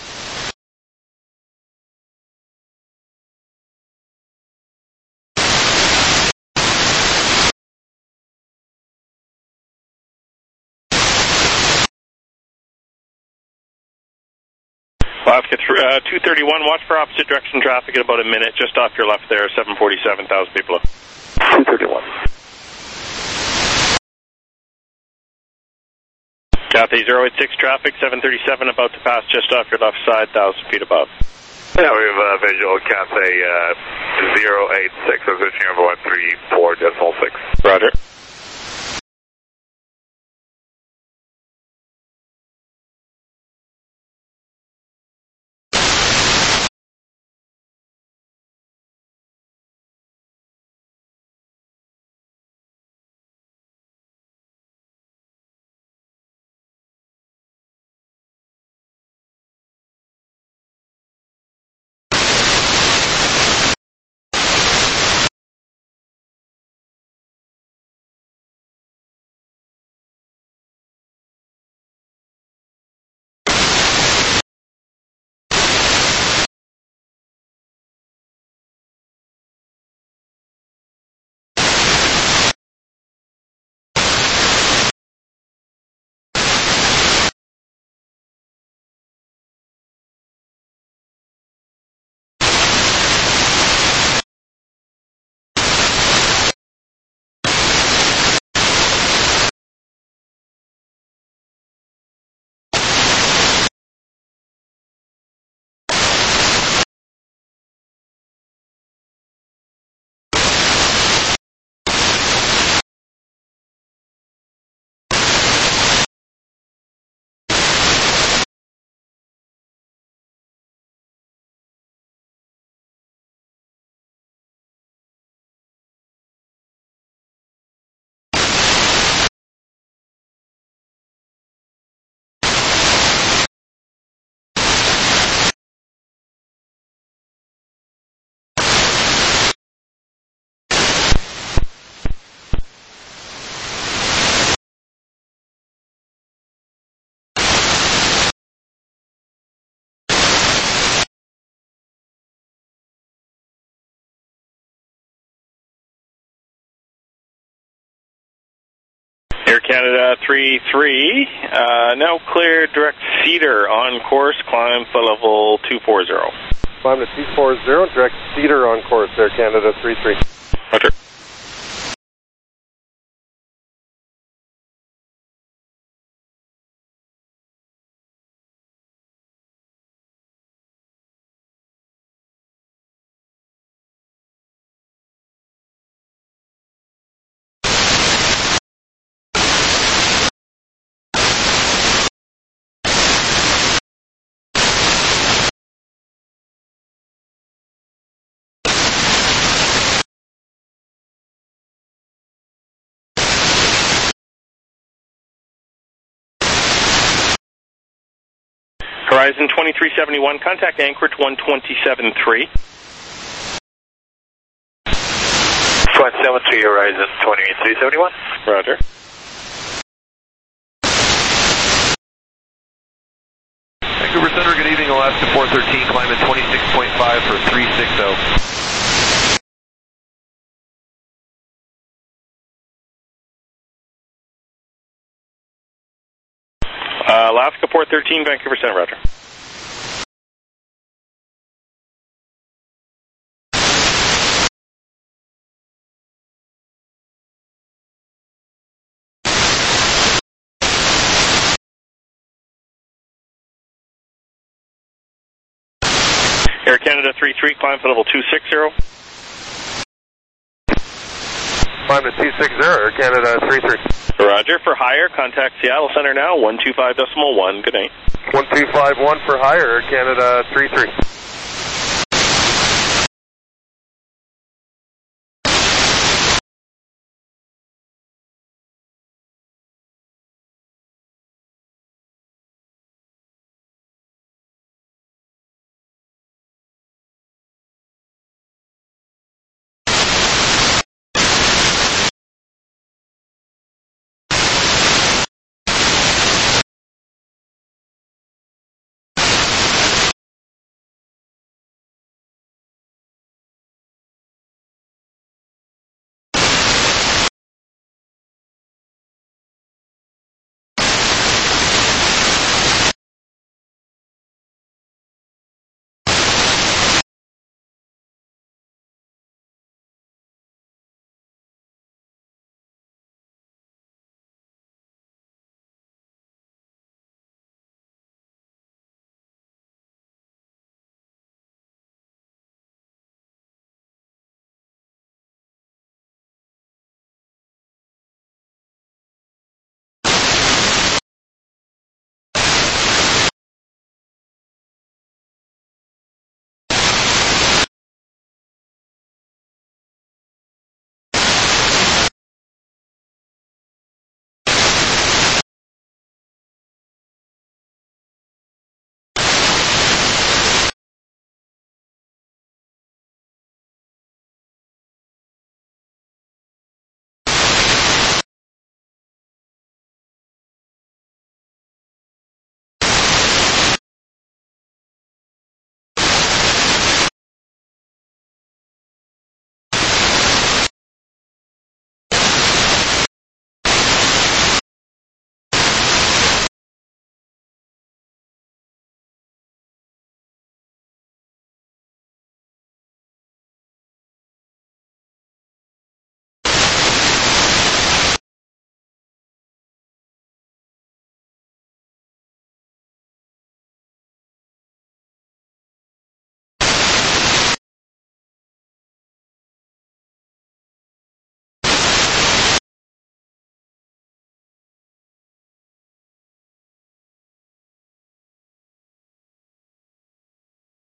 Alaska uh, two thirty-one, watch for opposite direction traffic in about a minute, just off your left there, seven forty-seven, one thousand people up. two thirty-one. Cathay zero eight six traffic, seven thirty-seven, about to pass just off your left side, one thousand feet above. Yeah, we have uh, visual Cathay uh, zero eight six, position number one three four decimal six. Roger. Air Canada three three, uh, now clear direct Cedar on course, climb flight level two forty. Climb to two forty, direct Cedar on course, Air Canada three three. Roger. Horizon twenty-three seventy-one, contact Anchorage one twenty-seven three. one seven three, Horizon twenty-three seventy-one. Roger. Vancouver Center, good evening, Alaska four thirteen, climbing twenty-six point five for three sixty. Uh, Alaska four thirteen, Vancouver Center, Roger. Air Canada three three, climb to level two six zero. Climb to two six zero, Air Canada three three. Roger, for higher, contact Seattle Center now, one two five decimal one, good night. one two five one for higher, Air Canada three three.